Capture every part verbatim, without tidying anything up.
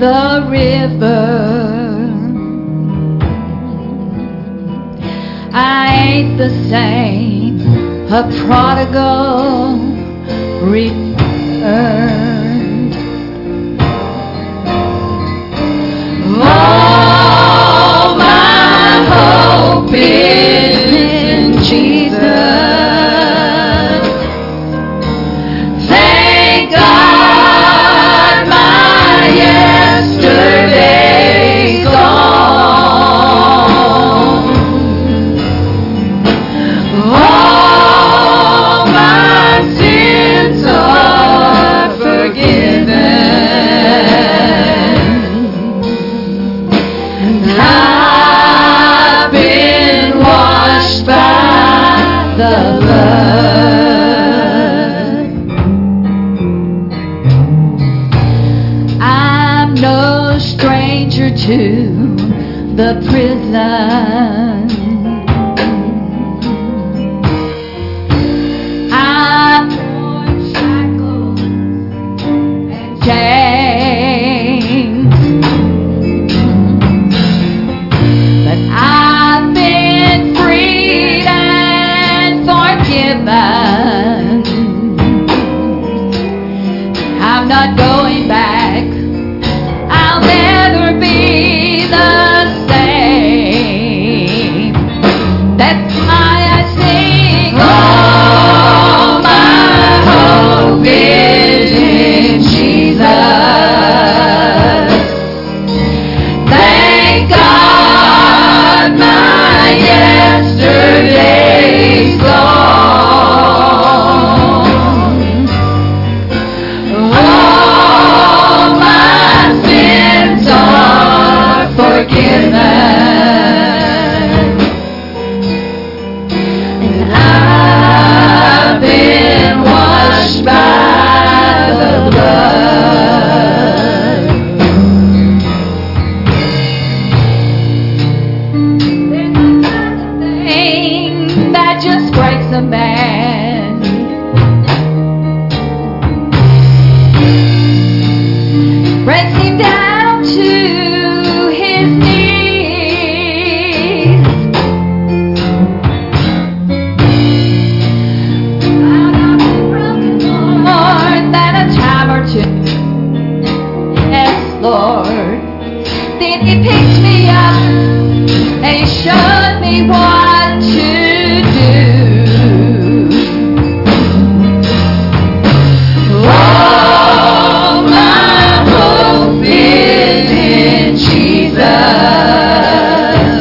the river. I ain't the same, a prodigal returned. All my hope is in Jesus. Thank God my yesterday's gone. All my sins are forgiven. And I've been washed by the blood. I'm no stranger to the prison. I'm born shackled and chains, but I've been freed and forgiven. I'm not going back. I'll never be the same. That's why I sing. All my hope is in Jesus. Thank God my yesterday's gone. All my sins are forgiven. And I've been washed by the blood. There's a thing that just breaks a man. Breaks him down to his knees. Found I've been broken more than a time or two. Yes, Lord. Then He picked me up and He showed me what to do. All my hope is in Jesus.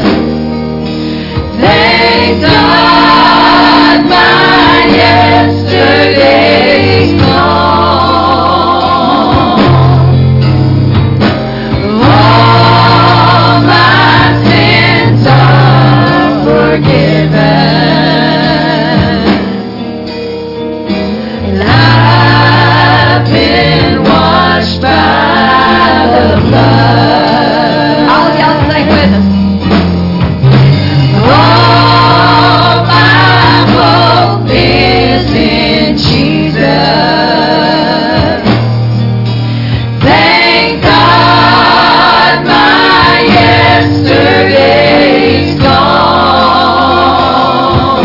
Thank God my yesterday's gone. All my sins are forgiven. And I've been washed by the blood. All of y'all sing with us. All my hope is in Jesus. Thank God my yesterday's gone.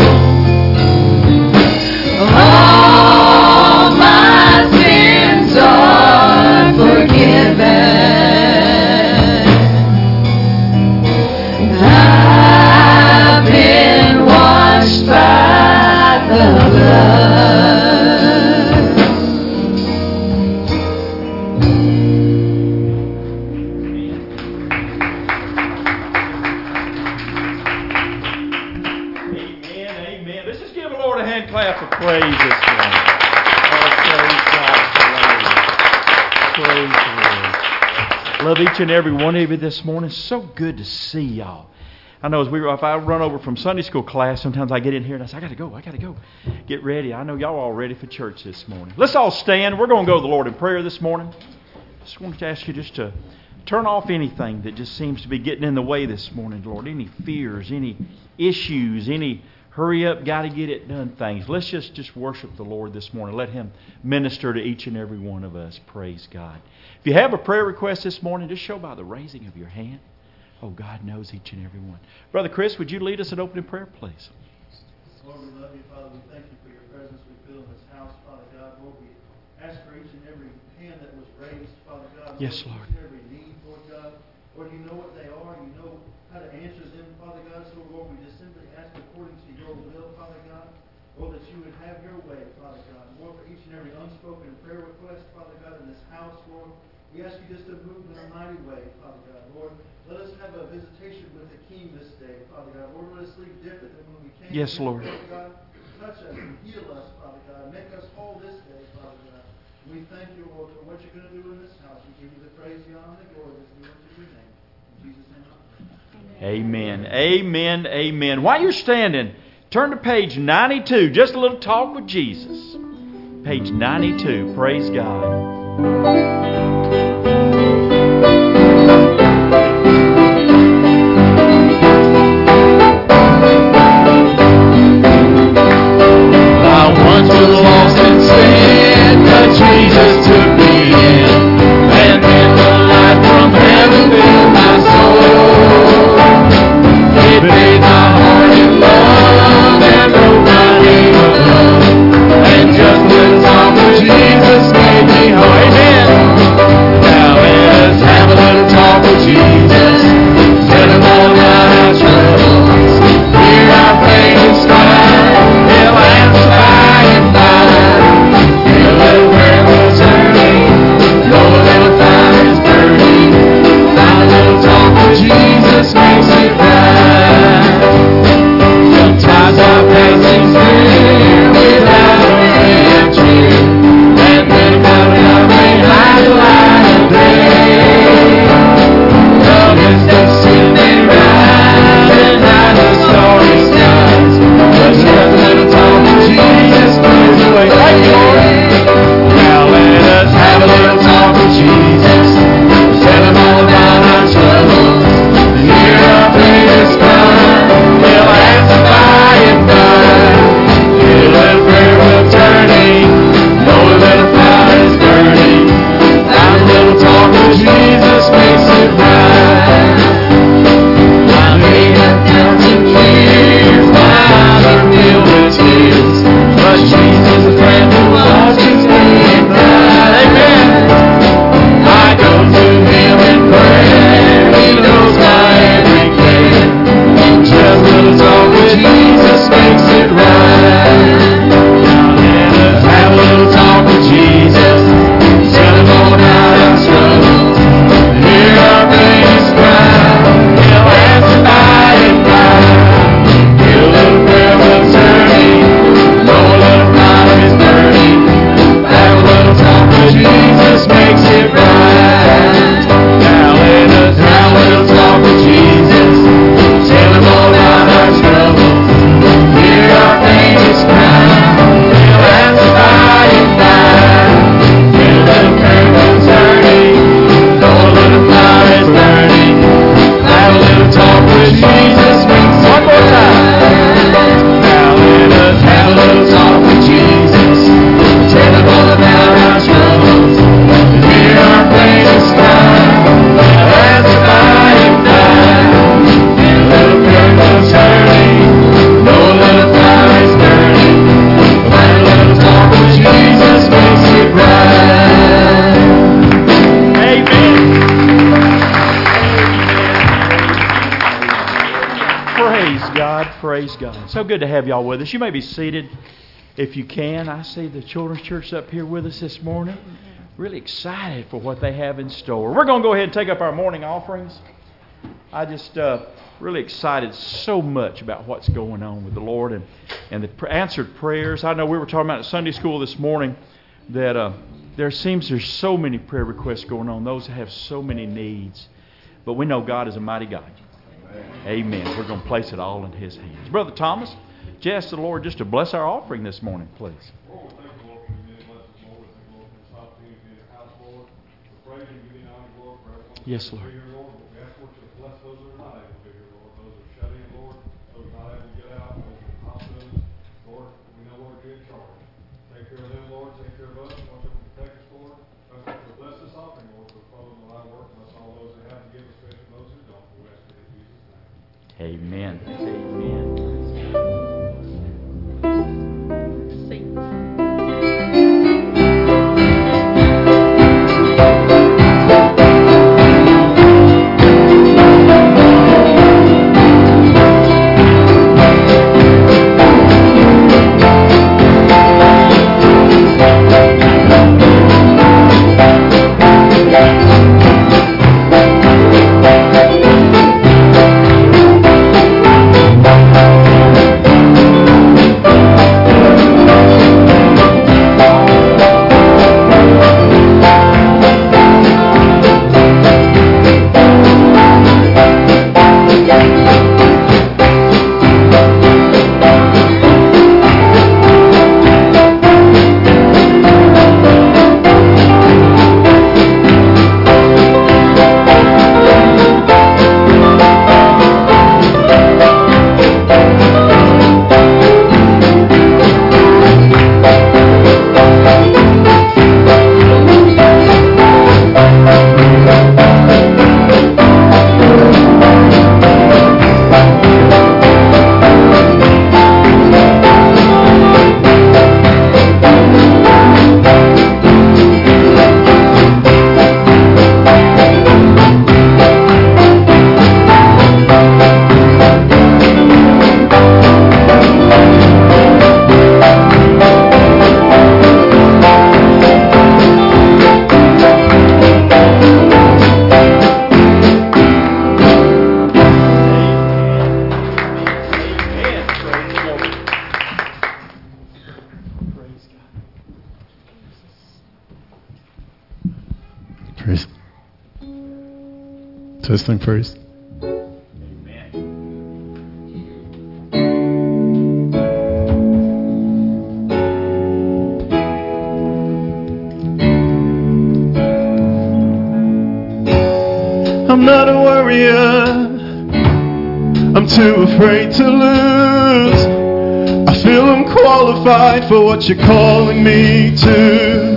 All my sins are forgiven. I've been washed by the blood. Amen, amen. Let's just give the Lord a hand clap of praise this morning. Oh, praise God. Praise the Lord. Love each and every one of you this morning. So good to see y'all. I know as we if I run over from Sunday school class, sometimes I get in here and I say, I got to go, I got to go. Get ready. I know y'all all ready for church this morning. Let's all stand. We're going to go to the Lord in prayer this morning. Just wanted to ask you just to turn off anything that just seems to be getting in the way this morning, Lord. Any fears, any issues, any hurry up, got to get it done things. Let's just, just worship the Lord this morning. Let Him minister to each and every one of us. Praise God. If you have a prayer request this morning, just show by the raising of your hand. Oh, God knows each and every one. Brother Chris, would you lead us in opening prayer, please? Lord, we love you, Father. We thank you for your presence we feel in this house, Father God. Lord, we ask for each and every hand that was raised, Father God. Yes, Lord. Each and every need, Lord God. Lord, you know what they are. You know how to answer them, Father God. So, Lord, we just simply ask according to your will, Father God. Lord, that you would have your way, Father God. Lord, for each and every unspoken prayer request, Father God, in this house, Lord, we ask you just to move in a mighty way, Father God. Lord, let us have a visitation with the King this day, Father God. Lord, let us leave different than when we came. Yes, here, Lord. Father God. Touch us and heal us, Father God. Make us whole this day, Father God. We thank you, Lord, for what you're going to do in this house. We give you the praise, the honor, and the glory that's due unto your name. In Jesus' name I pray. Amen. Amen. Amen. While you're standing, turn to page ninety-two. Just a little talk with Jesus. Page ninety-two. Praise God. Jesus took me in, and then the light from heaven filled my soul. It made my heart in love and wrote my name above, and just the talk of Jesus made me whole. Amen. Now let us have a little talk with Jesus. Tell him all about our troubles. Hear our pain and strife. He'll answer by and by. Feel a little prayer was turning. Know a little fire is burning. Find a little talk with Jesus makes it right. Sometimes our passing through without a reaction, and then about our way high the light of day. Love is the sin they ride behind the starry skies. But just a little talk with Jesus clears the way. Thank you, Lord. Now let us have a little talk with Jesus. Tell him all about our troubles. Hear our faintest cry. He'll answer by and by. Feel a prayer will turning. Know a little fire is burning. Have a little talk with Jesus makes it right. I may have doubts and fears, my eyes are filled with tears, but Jesus, a friend who watches me and night. Amen. I go to him in prayer. He knows my every care. Just a little talk with Jesus makes it right. Now let us have a little talk with Jesus. Tell him all about our struggles. Hear our faintest cry. He'll answer by and by. Feel a little prayer will turning. Know a little fire is burning. Have a little talk with Jesus makes it right. Now let us have a little talk with Jesus. Tell him all about our troubles. Hear our faintest cry. He'll answer by and by. Feel a little prayer will turning. Know a little fire is burning. Have a little talk with Jesus makes it right. One more time. Now let us have a little talk with Jesus. Tell him all about our troubles. Hear our faintest cry. He'll answer by and by. Feel a little prayer will turning. Know a little fire is burning. Have a little talk with Jesus makes it right. Amen. Praise God. Praise God. So good to have y'all with us. You may be seated if you can. I see the Children's Church up here with us this morning. Really excited for what they have in store. We're going to go ahead and take up our morning offerings. I just uh, really excited so much about what's going on with the Lord and, and the pr- answered prayers. I know we were talking about at Sunday school this morning that uh, there seems there's so many prayer requests going on. Those that have so many needs. But we know God is a mighty God. Amen. We're going to place it all in His hands. Brother Thomas, just ask the Lord just to bless our offering this morning, please. Lord, we thank you, Lord, for your many blessings, Lord. We thank you, Lord, for this opportunity to be in the house, Lord. We praise you and give you honor, Lord, for everyone Yes, that's Lord. here, Lord. We ask, Lord, to bless those that are not able to be here, Lord. Those that are shut in, Lord. Those not able to get out. Those that are in hospital, Amen. Amen. Praise. Testing first. I'm not a warrior. I'm too afraid to lose. I feel unqualified for what you're calling me to.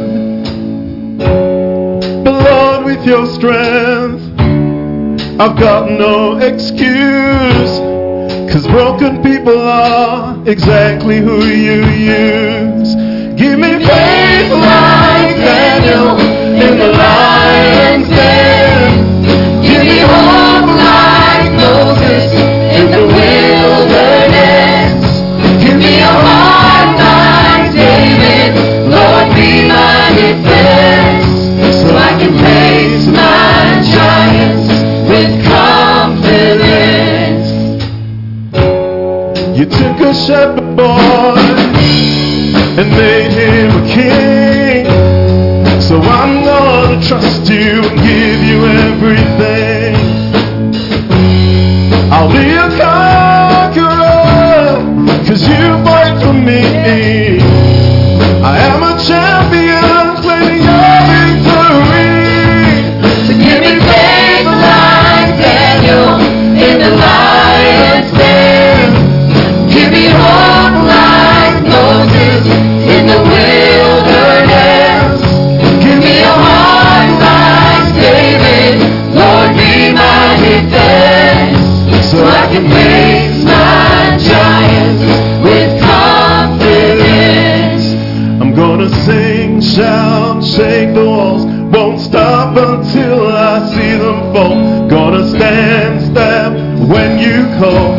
But Lord, with your strength, I've got no excuse. 'Cause broken people are exactly who you use. Give me faith like Daniel in the lion's den. Give me hope like Moses in the wilderness. Give me a heart like David, Lord, be my defense. So I can face my giants with confidence. You took a shepherd boy and made him a king. So I'm gonna trust you and give you everything. I'll be a conqueror, 'cause you fight for me. I am a champion, claiming your victory. So give me faith like Daniel in the lion's den. Give me hope like Moses in the wilderness. Give me a heart like David, Lord, be my defense. So I can face my giants with confidence. I'm gonna sing, shout, shake the walls. Won't stop until I see them fall. Gonna stand, step when you call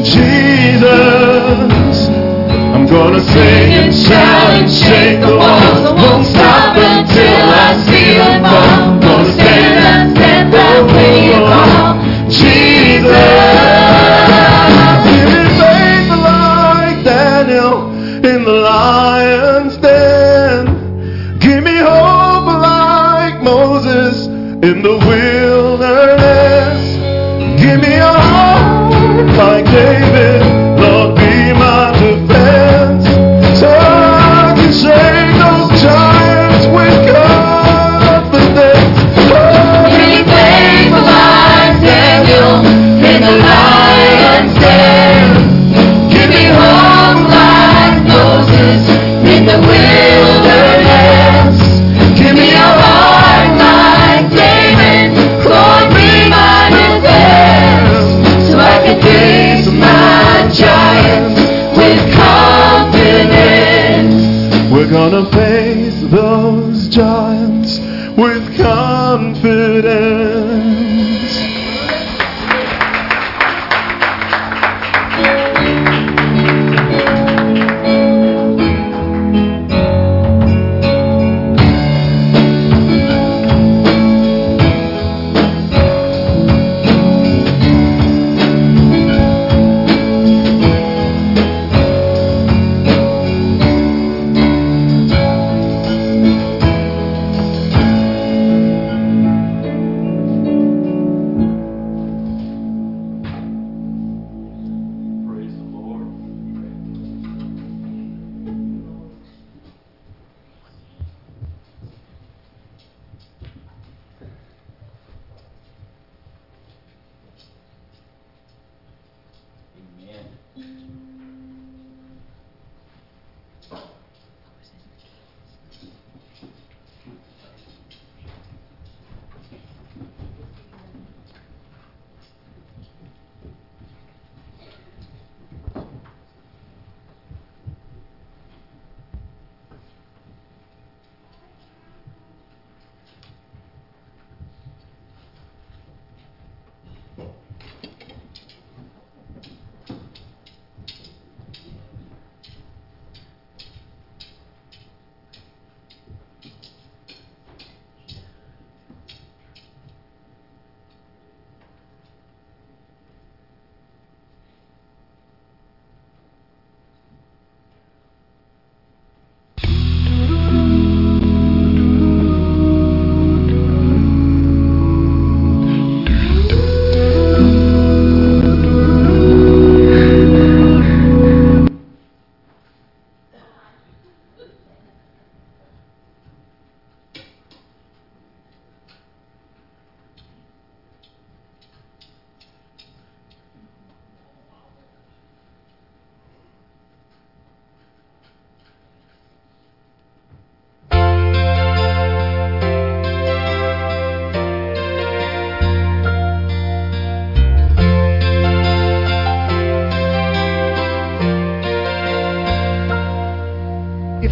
Jesus. I'm gonna sing and shout and shake the walls. I won't stop until I see them fall. Gonna stand and stand up when you call Jesus. Give me faith like Daniel in the lion's den. Give me hope like Moses in the wilderness. Give me a heart like David, Lord, be my defense. So I can shake those giants with confidence. Oh, Give me faith like Daniel in the lion's den. Give me hope like Moses in the wilderness. Give me a heart like David, Lord, be my defense. So I can face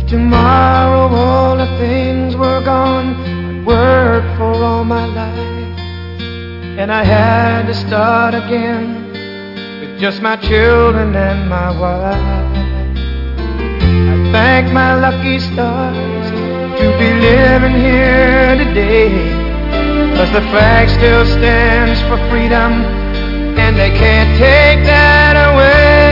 tomorrow all the things were gone I'd worked for all my life, and I had to start again with just my children and my wife. I thank my lucky stars to be living here today, 'cause the flag still stands for freedom, and they can't take that away.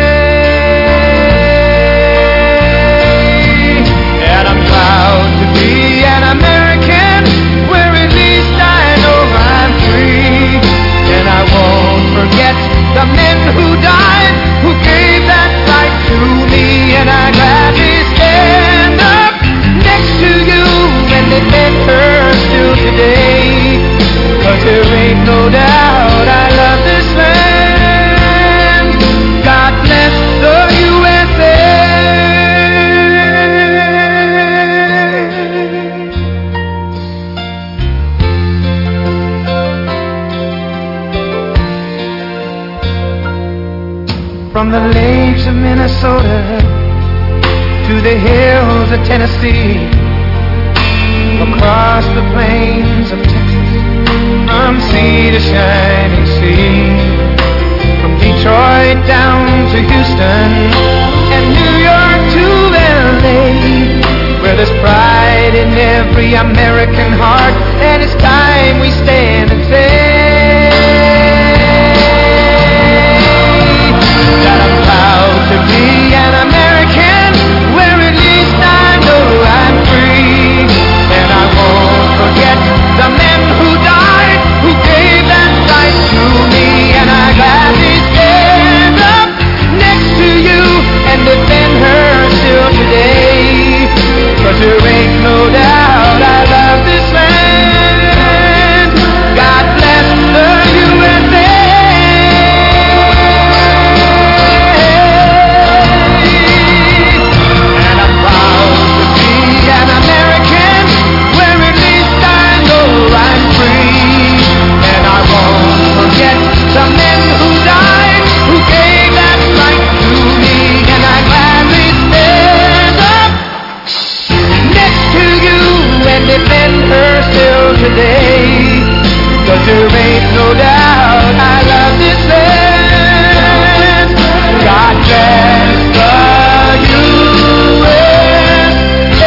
And I'm proud to be an American, where at least I know I'm free. And I won't forget the men who died, who gave that right to me. And I gladly stand up next to you and defend her still today, 'cause there ain't no doubt I love this land. God bless the U S A. From the lakes of Minnesota to the hills of Tennessee, across the plains of Texas, from sea to shining sea, from Detroit down to Houston and New York to L A, where there's pride in every American heart, and it's time we stand and say that I'm proud to be an American, where at least I know I'm free. And I won't forget the men who died, who gave that right to me. And I gladly stand up next to you and defend her still today, 'cause there ain't no doubt I love this land. God bless the U S A. And I'm proud to be an American, where at least I know I'm free. And I won't forget the men who died, who gave that right to me. And I gladly stand up next to you and defend her still today, 'cause there ain't no doubt I love this land. God bless the U S A.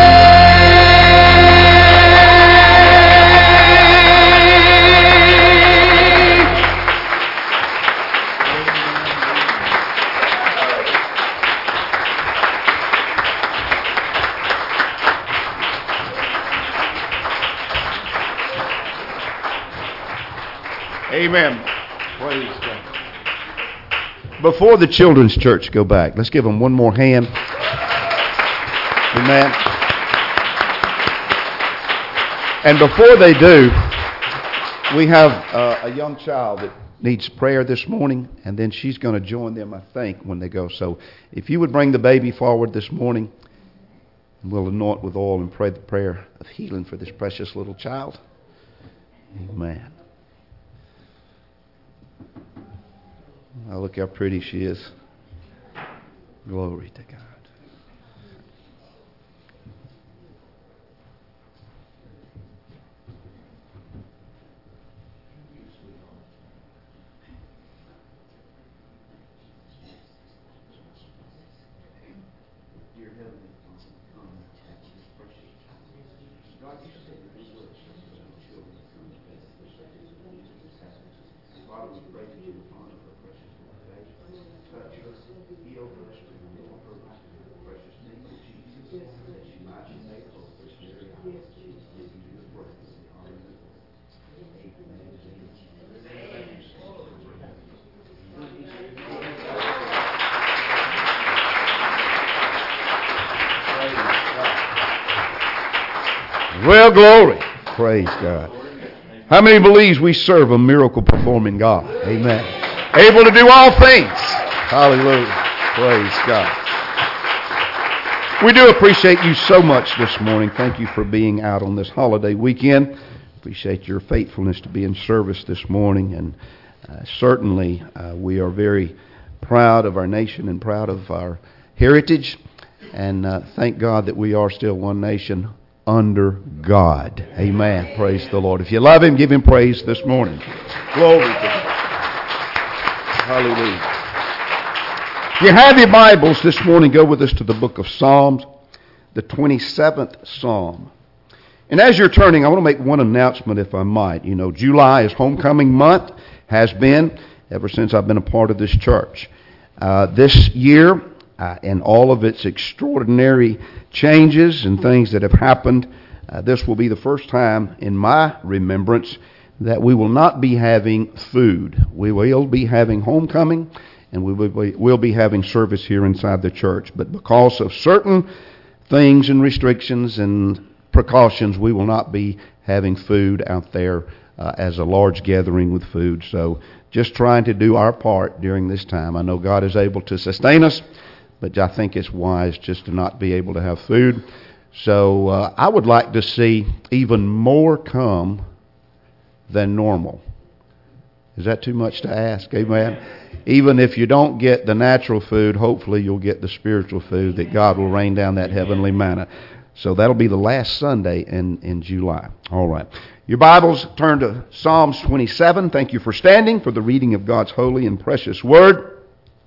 Amen. Praise God. Before the children's church go back, let's give them one more hand. Amen. And before they do, we have uh, a young child that needs prayer this morning, and then she's going to join them, I think, when they go. So if you would bring the baby forward this morning, we'll anoint with oil and pray the prayer of healing for this precious little child. Amen. Oh, look how pretty she is. Glory to God. Well, glory. Praise God. How many believes we serve a miracle performing God? Amen. Able to do all things. Hallelujah. Praise God. We do appreciate you so much this morning. Thank you for being out on this holiday weekend. Appreciate your faithfulness to be in service this morning. And uh, certainly uh, we are very proud of our nation and proud of our heritage. And uh, thank God that we are still one nation under God. Amen. Praise the Lord. If you love Him, give Him praise this morning. Glory to God. Hallelujah. If you have your Bibles this morning, go with us to the book of Psalms, the twenty-seventh Psalm. And as you're turning, I want to make one announcement, if I might. You know, July is homecoming month, has been ever since I've been a part of this church. Uh, this year, uh, and all of its extraordinary changes and things that have happened, uh, this will be the first time in my remembrance that we will not be having food. We will be having homecoming, and we will be, we'll be having service here inside the church. But because of certain things and restrictions and precautions, we will not be having food out there uh, as a large gathering with food. So just trying to do our part during this time. I know God is able to sustain us, but I think it's wise just to not be able to have food. So uh, I would like to see even more come than normal. Is that too much to ask? Amen. Even if you don't get the natural food, hopefully you'll get the spiritual food, that God will rain down that heavenly manna. So that'll be the last Sunday in, in July. All right. Your Bibles, turn to Psalms twenty-seven. Thank you for standing for the reading of God's holy and precious word.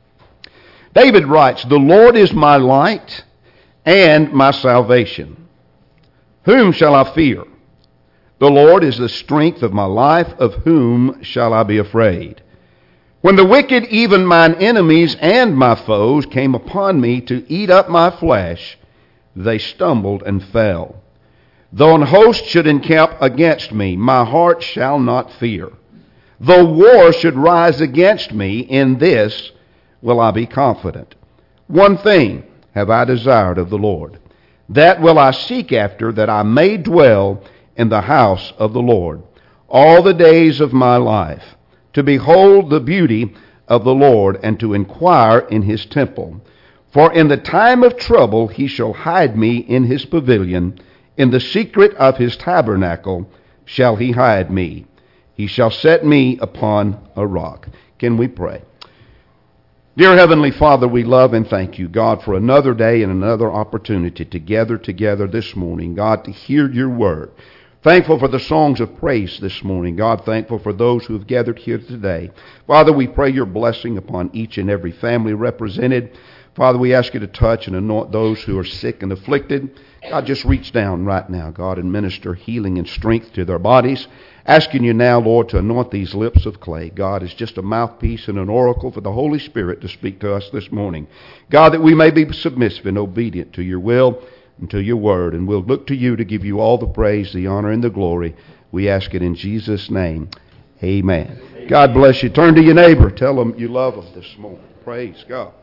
David writes, "The Lord is my light and my salvation. Whom shall I fear? The Lord is the strength of my life. Of whom shall I be afraid? When the wicked, even mine enemies and my foes, came upon me to eat up my flesh, they stumbled and fell. Though an host should encamp against me, my heart shall not fear. Though war should rise against me, in this will I be confident. One thing have I desired of the Lord, that will I seek after, that I may dwell in the house of the Lord all the days of my life, to behold the beauty of the Lord, and to inquire in his temple. For in the time of trouble he shall hide me in his pavilion. In the secret of his tabernacle shall he hide me. He shall set me upon a rock." Can we pray? Dear Heavenly Father, we love and thank you, God, for another day and another opportunity to gather together this morning, God, to hear your word. Thankful for the songs of praise this morning. God, thankful for those who have gathered here today. Father, we pray your blessing upon each and every family represented. Father, we ask you to touch and anoint those who are sick and afflicted. God, just reach down right now, God, and minister healing and strength to their bodies. Asking you now, Lord, to anoint these lips of clay. God, is just a mouthpiece and an oracle for the Holy Spirit to speak to us this morning. God, that we may be submissive and obedient to your will and to your word. And we'll look to you to give you all the praise, the honor, and the glory. We ask it in Jesus' name. Amen. Amen. God bless you. Turn to your neighbor. Tell them you love them this morning. Praise God.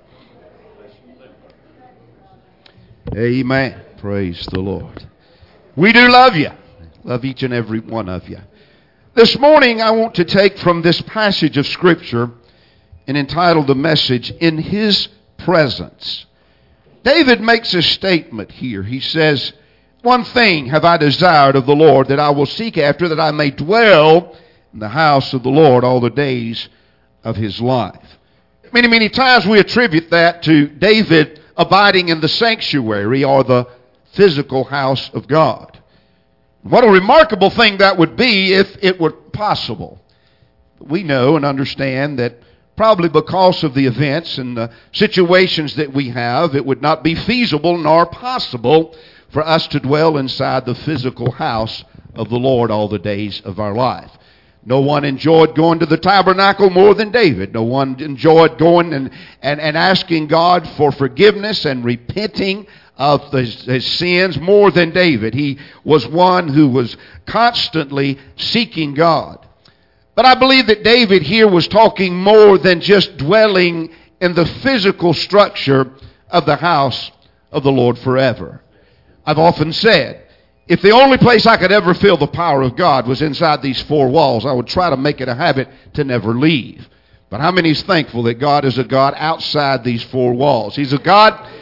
Amen. Praise the Lord. We do love you. Love each and every one of you. This morning I want to take from this passage of Scripture and entitle the message, "In His Presence." David makes a statement here. He says, "One thing have I desired of the Lord, that I will seek after, that I may dwell in the house of the Lord all the days of his life." Many, many times we attribute that to David abiding in the sanctuary, or the physical house of God. What a remarkable thing that would be if it were possible. We know and understand that probably because of the events and the situations that we have, it would not be feasible nor possible for us to dwell inside the physical house of the Lord all the days of our life. No one enjoyed going to the tabernacle more than David. No one enjoyed going and, and, and asking God for forgiveness and repenting of his, his sins more than David. He was one who was constantly seeking God. But I believe that David here was talking more than just dwelling in the physical structure of the house of the Lord forever. I've often said, if the only place I could ever feel the power of God was inside these four walls, I would try to make it a habit to never leave. But how many is thankful that God is a God outside these four walls? He's a God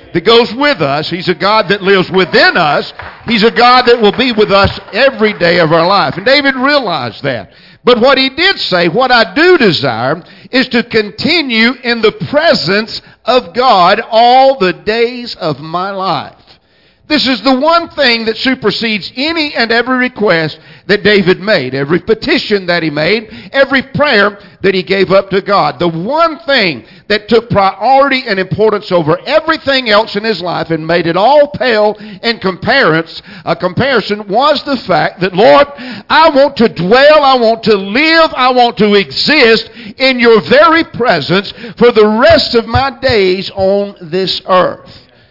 that goes with us. He's a God that lives within us. He's a God that will be with us every day of our life. And David realized that. But what he did say, what I do desire is to continue in the presence of God all the days of my life. This is the one thing that supersedes any and every request that David made, every petition that he made, every prayer that he gave up to God. The one thing that took priority and importance over everything else in his life and made it all pale in comparison, a comparison was the fact that, Lord, I want to dwell, I want to live, I want to exist in your very presence for the rest of my days on this earth.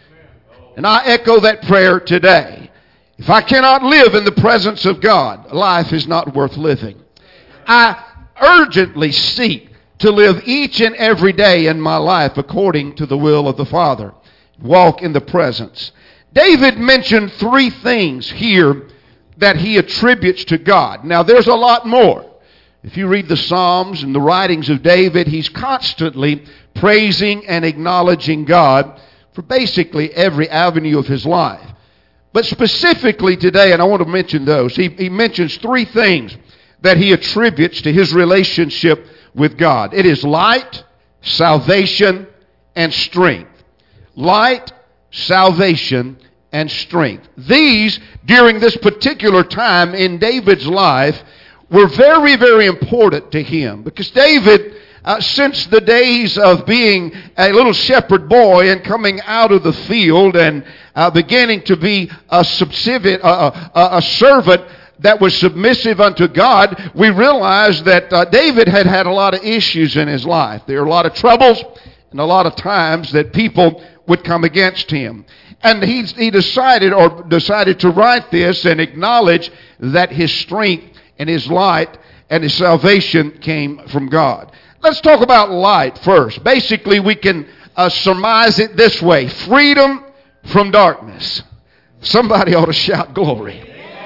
And I echo that prayer today. If I cannot live in the presence of God, life is not worth living. I urgently seek to live each and every day in my life according to the will of the Father. Walk in the presence. David mentioned three things here that he attributes to God. Now, there's a lot more. If you read the Psalms and the writings of David, he's constantly praising and acknowledging God for basically every avenue of his life. But specifically today, and I want to mention those, he, he mentions three things that he attributes to his relationship with God. It is light, salvation, and strength. Light, salvation, and strength. These, during this particular time in David's life, were very, very important to him. Because David, Uh, since the days of being a little shepherd boy and coming out of the field and uh, beginning to be a subservient, uh, uh, a servant that was submissive unto God, we realize that uh, David had had a lot of issues in his life. There were a lot of troubles and a lot of times that people would come against him. And he, he decided or decided to write this and acknowledge that his strength and his light and his salvation came from God. Let's talk about light first. Basically, we can uh, surmise it this way. Freedom from darkness. Somebody ought to shout glory.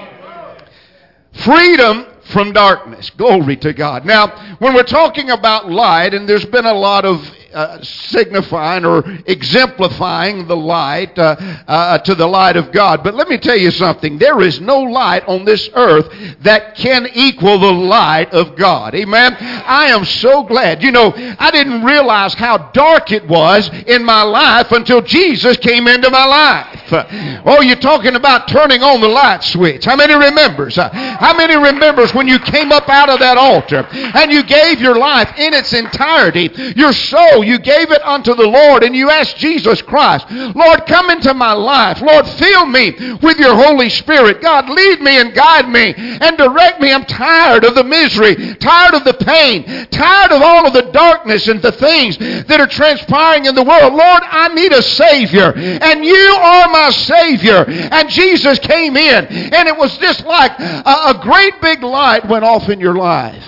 Freedom from darkness. Glory to God. Now, when we're talking about light, and there's been a lot of uh, signifying or exemplifying the light uh, uh, to the light of God. But let me tell you something. There is no light on this earth that can equal the light of God. Amen? I am so glad. You know, I didn't realize how dark it was in my life until Jesus came into my life. Oh, you're talking about turning on the light switch. How many remembers? How many remembers when you came up out of that altar and you gave your life in its entirety, your soul, you gave it unto the Lord and you asked Jesus Christ, Lord, come into my life. Lord, fill me with your Holy Spirit. God, lead me and guide me and direct me. I'm tired of the misery, tired of the pain, tired of all of the darkness and the things that are transpiring in the world. Lord, I need a Savior, and you are my Savior. And Jesus came in, and it was just like a, a great big light went off in your life.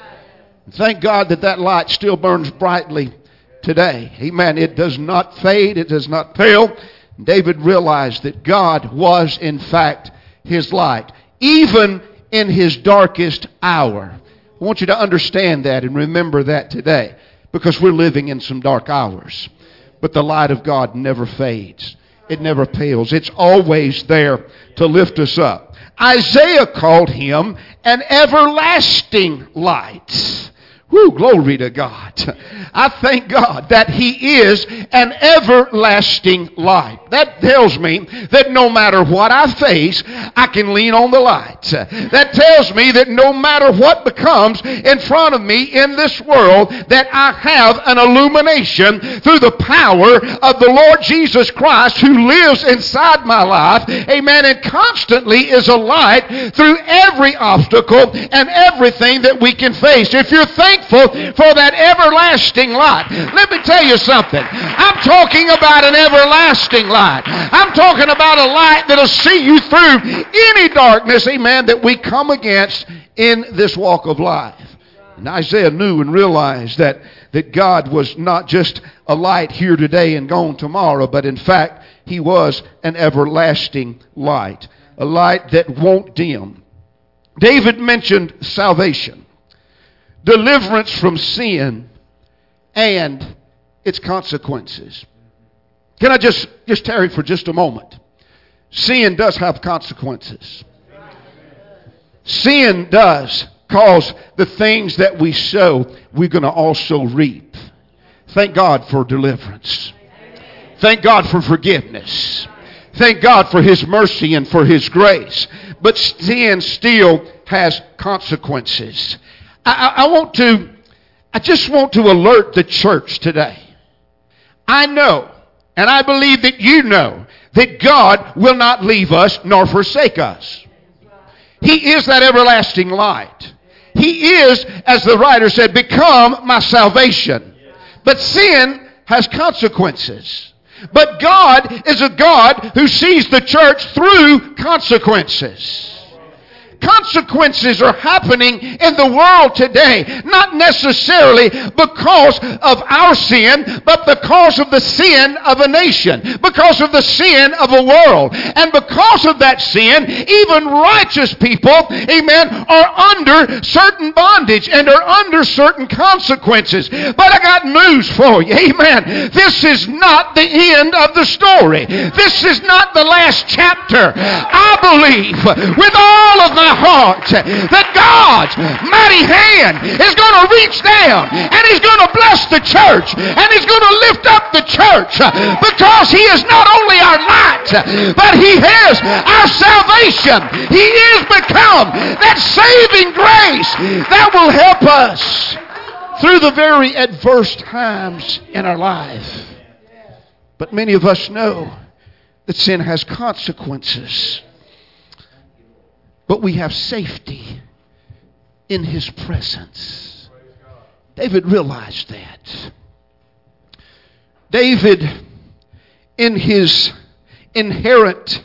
Thank God that that light still burns brightly today. Amen. It does not fade. It does not pale. David realized that God was, in fact, his light, even in his darkest hour. I want you to understand that and remember that today, because we're living in some dark hours. But the light of God never fades. It never pales. It's always there to lift us up. Isaiah called him an everlasting light. Woo, glory to God. I thank God that he is an everlasting light. That tells me that no matter what I face, I can lean on the light. That tells me that no matter what becomes in front of me in this world, that I have an illumination through the power of the Lord Jesus Christ who lives inside my life. Amen. And constantly is a light through every obstacle and everything that we can face. If you're thankful for that everlasting light, let me tell you something. I'm talking about an everlasting light. I'm talking about a light that'll see you through any darkness, amen, that we come against in this walk of life. And Isaiah knew and realized that, that God was not just a light here today and gone tomorrow, but in fact, he was an everlasting light, a light that won't dim. David mentioned salvation, deliverance from sin, and its consequences. Can I just, just tarry for just a moment? Sin does have consequences. Sin does cause the things that we sow, we're going to also reap. Thank God for deliverance. Thank God for forgiveness. Thank God for His mercy and for His grace. But sin still has consequences. I, I, I want to, I just want to alert the church today. I know, and I believe that you know, that God will not leave us nor forsake us. He is that everlasting light. He is, as the writer said, become my salvation. But sin has consequences. But God is a God who sees the church through consequences. Consequences are happening in the world today, not necessarily because of our sin, but because of the sin of a nation, because of the sin of a world. And because of that sin, even righteous people, amen, are under certain bondage and are under certain consequences. But I got news for you, amen. This is not the end of the story. This is not the last chapter. I believe with all of my heart that God's mighty hand is going to reach down and He's going to bless the church and He's going to lift up the church, because He is not only our light, but He is our salvation. He is become that saving grace that will help us through the very adverse times in our life. But many of us know that sin has consequences. But we have safety in His presence. David realized that. David, in his inherent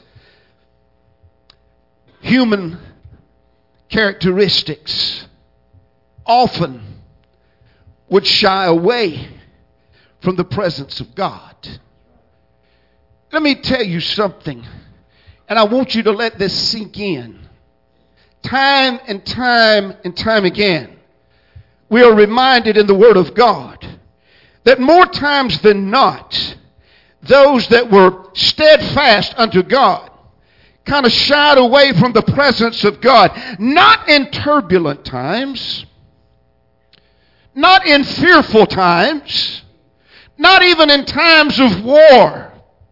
human characteristics, often would shy away from the presence of God. Let me tell you something, and I want you to let this sink in. Time and time and time again, we are reminded in the Word of God that more times than not, those that were steadfast unto God kind of shied away from the presence of God. Not in turbulent times, not in fearful times, not even in times of war,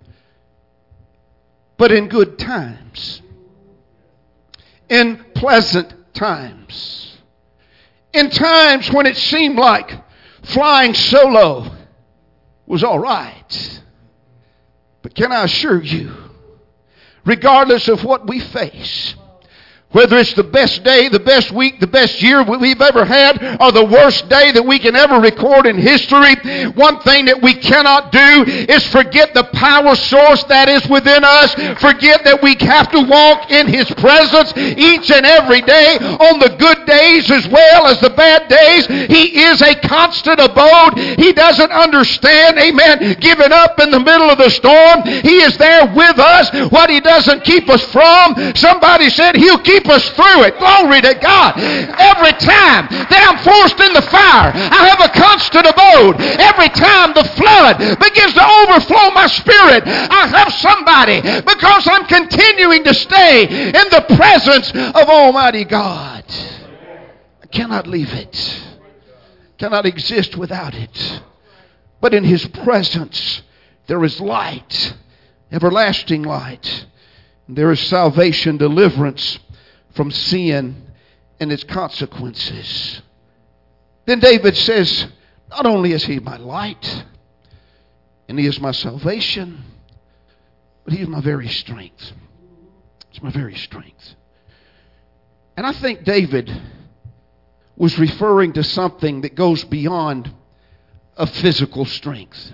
but in good times. In pleasant times. In times when it seemed like flying solo was all right. But can I assure you, regardless of what we face, whether it's the best day, the best week, the best year we've ever had, or the worst day that we can ever record in history, one thing that we cannot do is forget the power source that is within us. Forget that we have to walk in His presence each and every day, on the good days as well as the bad days. He is a constant abode. He doesn't understand, amen, giving up in the middle of the storm. He is there with us. What He doesn't keep us from, somebody said He'll keep us through it. Glory to God. Every time that I'm forced in the fire, I have a constant abode. Every time the flood begins to overflow my spirit, I have somebody, because I'm continuing to stay in the presence of Almighty God. I cannot leave it. Cannot exist without it. But in His presence there is light, everlasting light. There is salvation, deliverance from sin and its consequences. Then David says, not only is He my light and He is my salvation, but He is my very strength. It's my very strength. And I think David was referring to something that goes beyond a physical strength.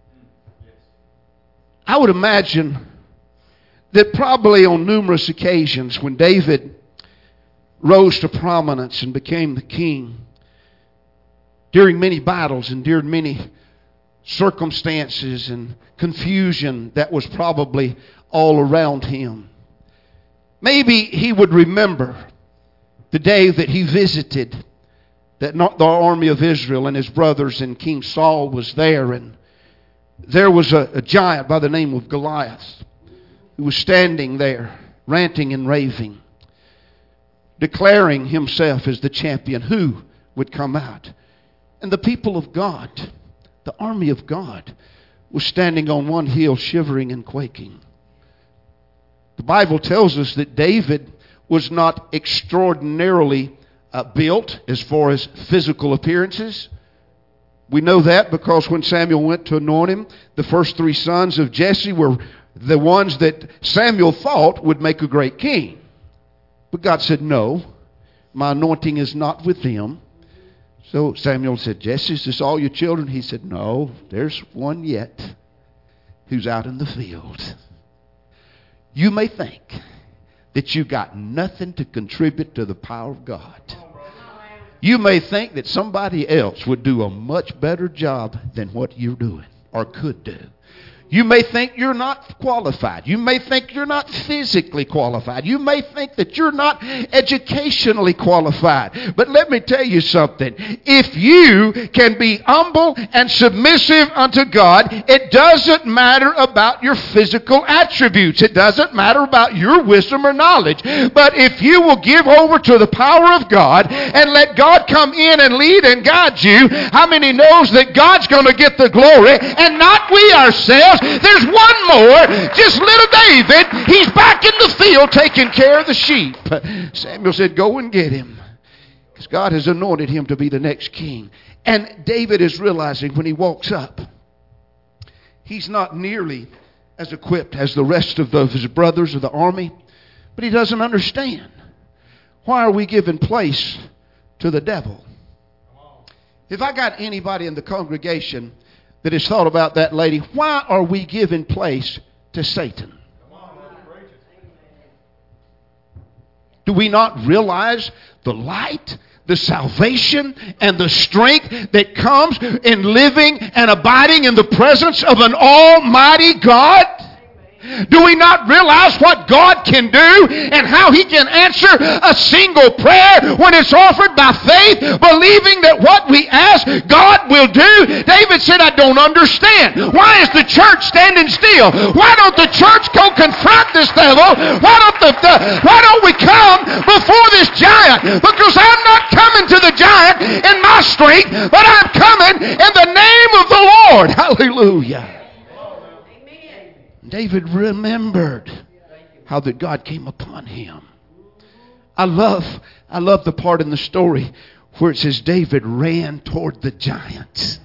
I would imagine that probably on numerous occasions when David rose to prominence and became the king, during many battles and during many circumstances and confusion that was probably all around him, maybe he would remember the day that he visited that not the army of Israel and his brothers, and King Saul was there, and there was a, a giant by the name of Goliath who was standing there, ranting and raving, declaring himself as the champion who would come out. And the people of God, the army of God, was standing on one hill, shivering and quaking. The Bible tells us that David was not extraordinarily uh, built as far as physical appearances. We know that because when Samuel went to anoint him, the first three sons of Jesse were the ones that Samuel thought would make a great king. But God said, no, my anointing is not with them. So Samuel said, Jesse, is this all your children? He said, no, there's one yet who's out in the field. You may think that you got nothing to contribute to the power of God. You may think that somebody else would do a much better job than what you're doing or could do. You may think you're not qualified. You may think you're not physically qualified. You may think that you're not educationally qualified. But let me tell you something. If you can be humble and submissive unto God, it doesn't matter about your physical attributes. It doesn't matter about your wisdom or knowledge. But if you will give over to the power of God and let God come in and lead and guide you, how many knows that God's going to get the glory and not we ourselves? There's one more, just little David. He's back in the field taking care of the sheep. Samuel said, go and get him, because God has anointed him to be the next king. And David is realizing when he walks up, he's not nearly as equipped as the rest of his brothers of the army, but he doesn't understand. Why are we giving place to the devil? If I got anybody in the congregation that has thought about that lady, why are we giving place to Satan? Do we not realize the light, the salvation, and the strength that comes in living and abiding in the presence of an almighty God? Do we not realize what God can do and how He can answer a single prayer when it's offered by faith, believing that what we ask, God will do? David said, I don't understand. Why is the church standing still? Why don't the church go confront this devil? Why don't, the, the, why don't we come before this giant? Because I'm not coming to the giant in my strength, but I'm coming in the name of the Lord. Hallelujah. David remembered how that God came upon him. I love, I love the part in the story where it says David ran toward the giant.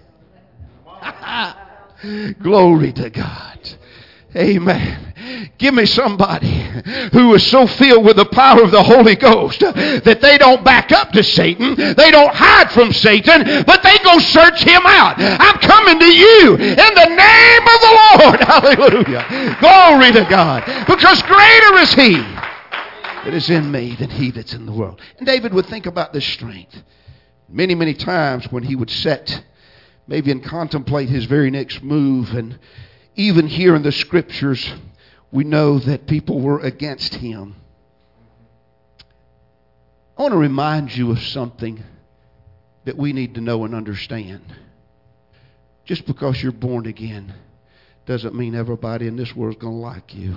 Glory to God. Amen. Give me somebody who is so filled with the power of the Holy Ghost that they don't back up to Satan. They don't hide from Satan, but they go search him out. I'm coming to you in the name of the Lord. Hallelujah. Glory to God. Because greater is He that is in me than he that's in the world. And David would think about this strength. Many, many times when he would sit, maybe and contemplate his very next move, and even here in the scriptures, we know that people were against him. I want to remind you of something that we need to know and understand. Just because you're born again doesn't mean everybody in this world is going to like you.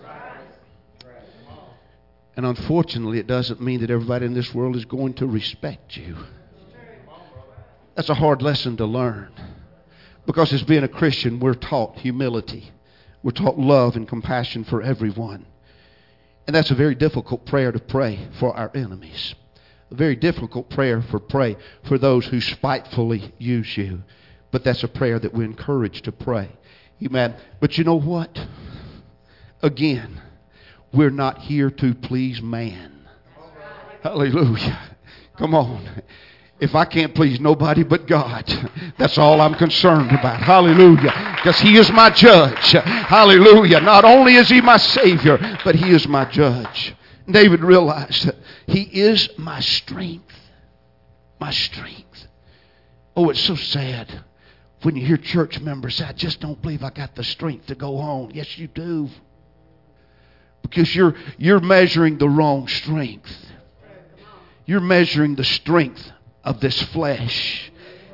And unfortunately, it doesn't mean that everybody in this world is going to respect you. That's a hard lesson to learn. Because as being a Christian, we're taught humility. We're taught love and compassion for everyone. And that's a very difficult prayer to pray for our enemies. A very difficult prayer for pray for those who spitefully use you. But that's a prayer that we're encouraged to pray. Amen. But you know what? Again, we're not here to please man. Hallelujah. Come on. If I can't please nobody but God, that's all I'm concerned about. Hallelujah. Because He is my judge. Hallelujah. Not only is He my Savior, but He is my judge. David realized that He is my strength. My strength. Oh, it's so sad when you hear church members say, I just don't believe I got the strength to go on. Yes, you do. Because you're, you're measuring the wrong strength. You're measuring the strength of this flesh.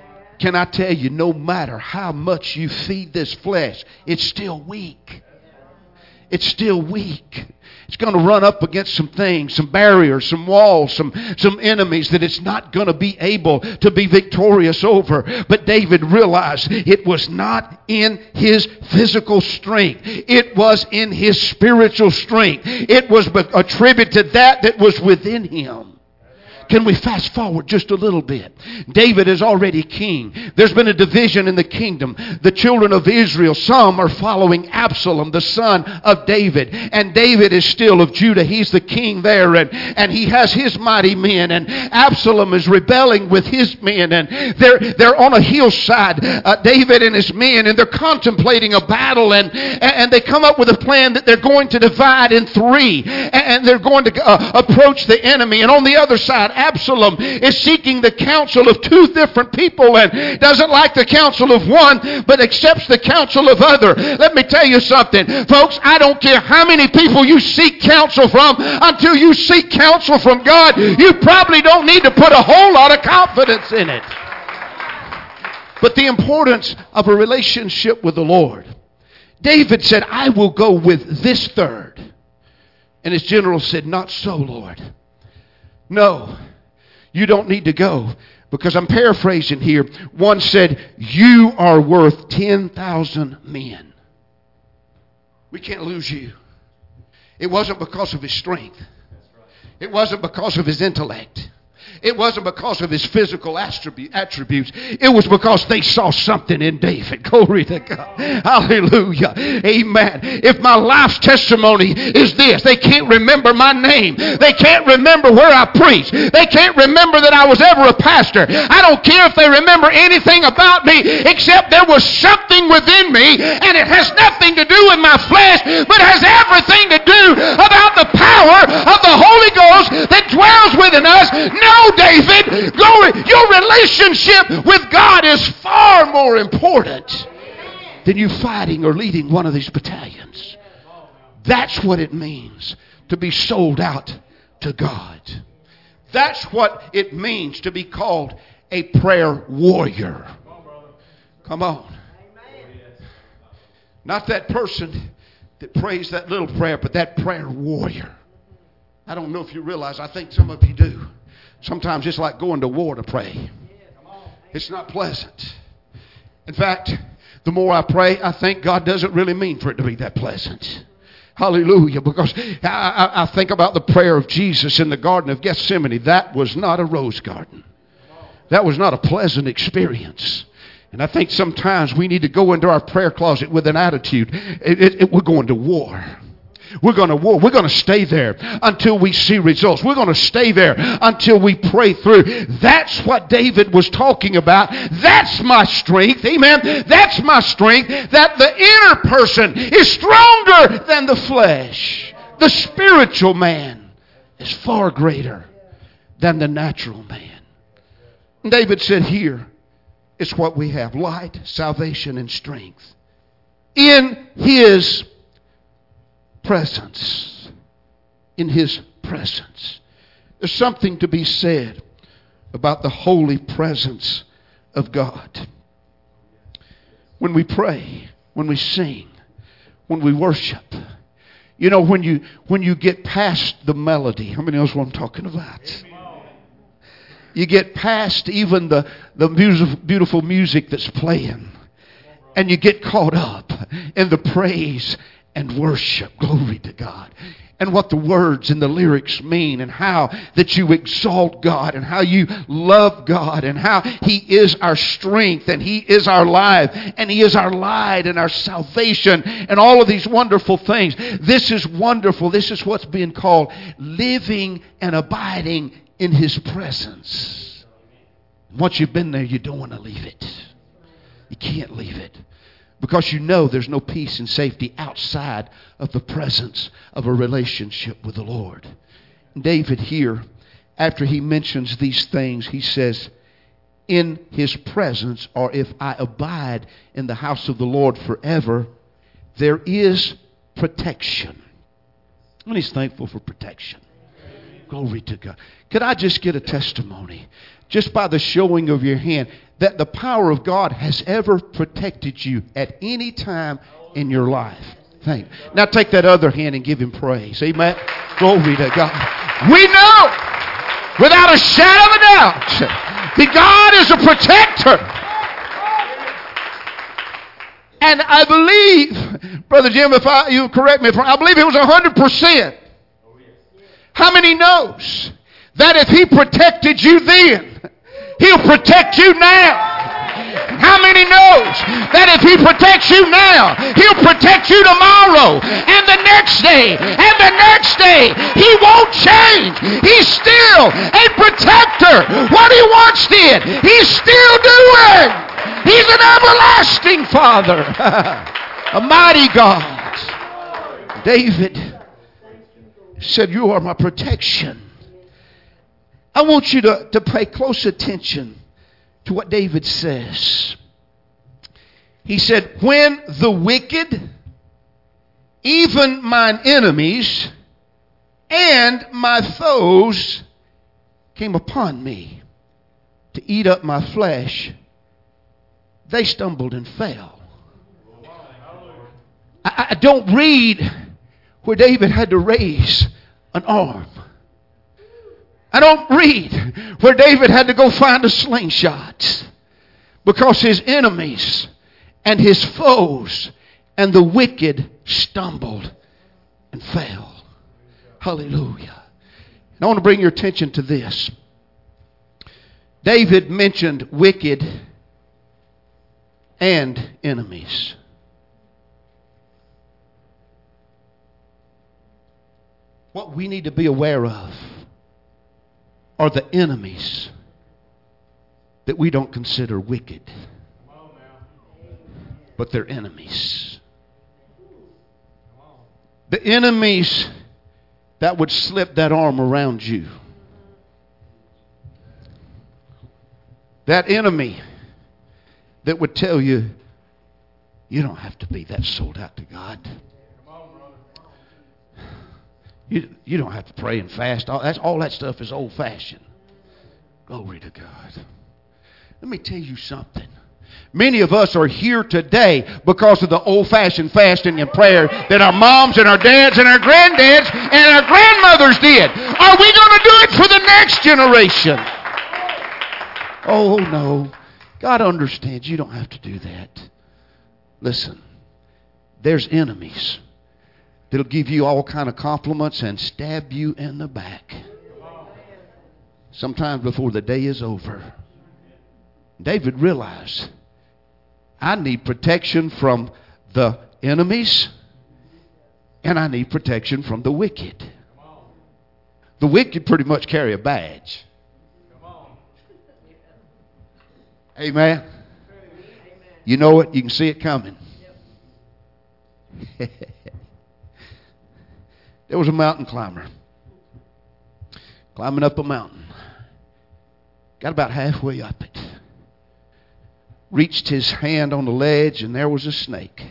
can I tell you, no matter how much you feed this flesh, it's still weak. It's still weak. It's going to run up against some things, some barriers, some walls, some, some enemies that it's not going to be able to be victorious over. But David realized it was not in his physical strength. It was in his spiritual strength. It was attributed to that that was within him. Can we fast forward just a little bit? David is already king. There's been a division in the kingdom. The children of Israel, some are following Absalom, the son of David. And David is still of Judah. He's the king there. And, and he has his mighty men. And Absalom is rebelling with his men. And they're, they're on a hillside, uh, David and his men. And they're contemplating a battle. And, and they come up with a plan that they're going to divide in three. And they're going to uh, approach the enemy. And on the other side, Absalom is seeking the counsel of two different people and doesn't like the counsel of one, but accepts the counsel of other. Let me tell you something, folks. I don't care how many people you seek counsel from. Until you seek counsel from God, you probably don't need to put a whole lot of confidence in it. But the importance of a relationship with the Lord. David said, I will go with this third. And his general said, not so, Lord. No, you don't need to go, because I'm paraphrasing here. One said, you are worth ten thousand men. We can't lose you. It wasn't because of his strength. It wasn't because of his intellect. It wasn't because of his physical attributes. It was because they saw something in David. Glory to God. Hallelujah. Amen. If my life's testimony is this, they can't remember my name. They can't remember where I preached. They can't remember that I was ever a pastor. I don't care if they remember anything about me, except there was something within me, and it has nothing to do with my flesh, but has everything to do about the power of the Holy Ghost that dwells within us. No, David, glory, your relationship with God is far more important than you fighting or leading one of these battalions. That's what it means to be sold out to God. That's what it means to be called a prayer warrior. Come on. Not that person that prays that little prayer, but that prayer warrior. I don't know if you realize, I think some of you do. Sometimes it's like going to war to pray. It's not pleasant. In fact, the more I pray, I think God doesn't really mean for it to be that pleasant. Hallelujah. Because I, I, I think about the prayer of Jesus in the Garden of Gethsemane. That was not a rose garden. That was not a pleasant experience. And I think sometimes we need to go into our prayer closet with an attitude. It, it, it, we're going to war. We're going to war. We're going to stay there until we see results. We're going to stay there until we pray through. That's what David was talking about. That's my strength. Amen. That's my strength. That the inner person is stronger than the flesh. The spiritual man is far greater than the natural man. And David said, here is what we have: light, salvation, and strength in his presence. In his presence. There's something to be said about the holy presence of God. When we pray, when we sing, when we worship, you know, when you when you get past the melody, how many knows what I'm talking about? You get past even the, the beautiful, beautiful music that's playing, and you get caught up in the praise and worship. Glory to God. And what the words and the lyrics mean, and how that you exalt God, and how you love God, and how He is our strength, and He is our life, and He is our light and our salvation, and all of these wonderful things. This is wonderful. This is what's being called living and abiding in His presence. Once you've been there, you don't want to leave it. You can't leave it. Because you know there's no peace and safety outside of the presence of a relationship with the Lord. David here, after he mentions these things, he says, in His presence, or if I abide in the house of the Lord forever, there is protection. And he's thankful for protection. Glory to God. Could I just get a testimony, just by the showing of your hand, that the power of God has ever protected you at any time in your life? Thank you. Now take that other hand and give him praise. Amen. Glory to God. We know without a shadow of a doubt that God is a protector. And I believe, Brother Jim, if I, you correct me, if I believe it was one hundred percent. How many knows that if he protected you then, he'll protect you now? How many knows that if he protects you now, he'll protect you tomorrow and the next day and the next day? He won't change. He's still a protector. What he once did, he's still doing. He's an everlasting Father, a mighty God. David said, you are my protection. I want you to, to pay close attention to what David says. He said, when the wicked, even mine enemies and my foes came upon me to eat up my flesh, they stumbled and fell. I, I don't read where David had to raise an arm. I don't read where David had to go find a slingshot, because his enemies and his foes and the wicked stumbled and fell. Hallelujah. And I want to bring your attention to this. David mentioned wicked and enemies. What we need to be aware of are the enemies that we don't consider wicked, but they're enemies. The enemies that would slip that arm around you. That enemy that would tell you, you don't have to be that sold out to God. You, you don't have to pray and fast. All, that's, all that stuff is old-fashioned. Glory to God. Let me tell you something. Many of us are here today because of the old-fashioned fasting and prayer that our moms and our dads and our granddads and our grandmothers did. Are we going to do it for the next generation? Oh, no. God understands you don't have to do that. Listen, there's enemies that'll give you all kind of compliments and stab you in the back. Sometimes before the day is over. David realized, I need protection from the enemies, and I need protection from the wicked. The wicked pretty much carry a badge. Amen. You know it. You can see it coming. There was a mountain climber climbing up a mountain. Got about halfway up it. Reached his hand on the ledge, and there was a snake.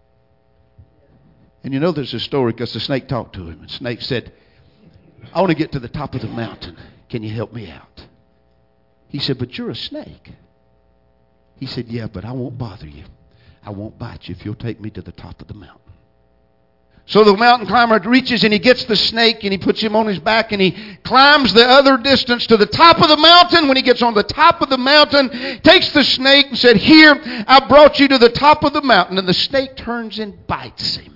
And you know there's a story because the snake talked to him. And the snake said, I want to get to the top of the mountain. Can you help me out? He said, but you're a snake. He said, yeah, but I won't bother you. I won't bite you if you'll take me to the top of the mountain. So the mountain climber reaches and he gets the snake and he puts him on his back and he climbs the other distance to the top of the mountain. When he gets on the top of the mountain, takes the snake and said, here, I brought you to the top of the mountain. And the snake turns and bites him.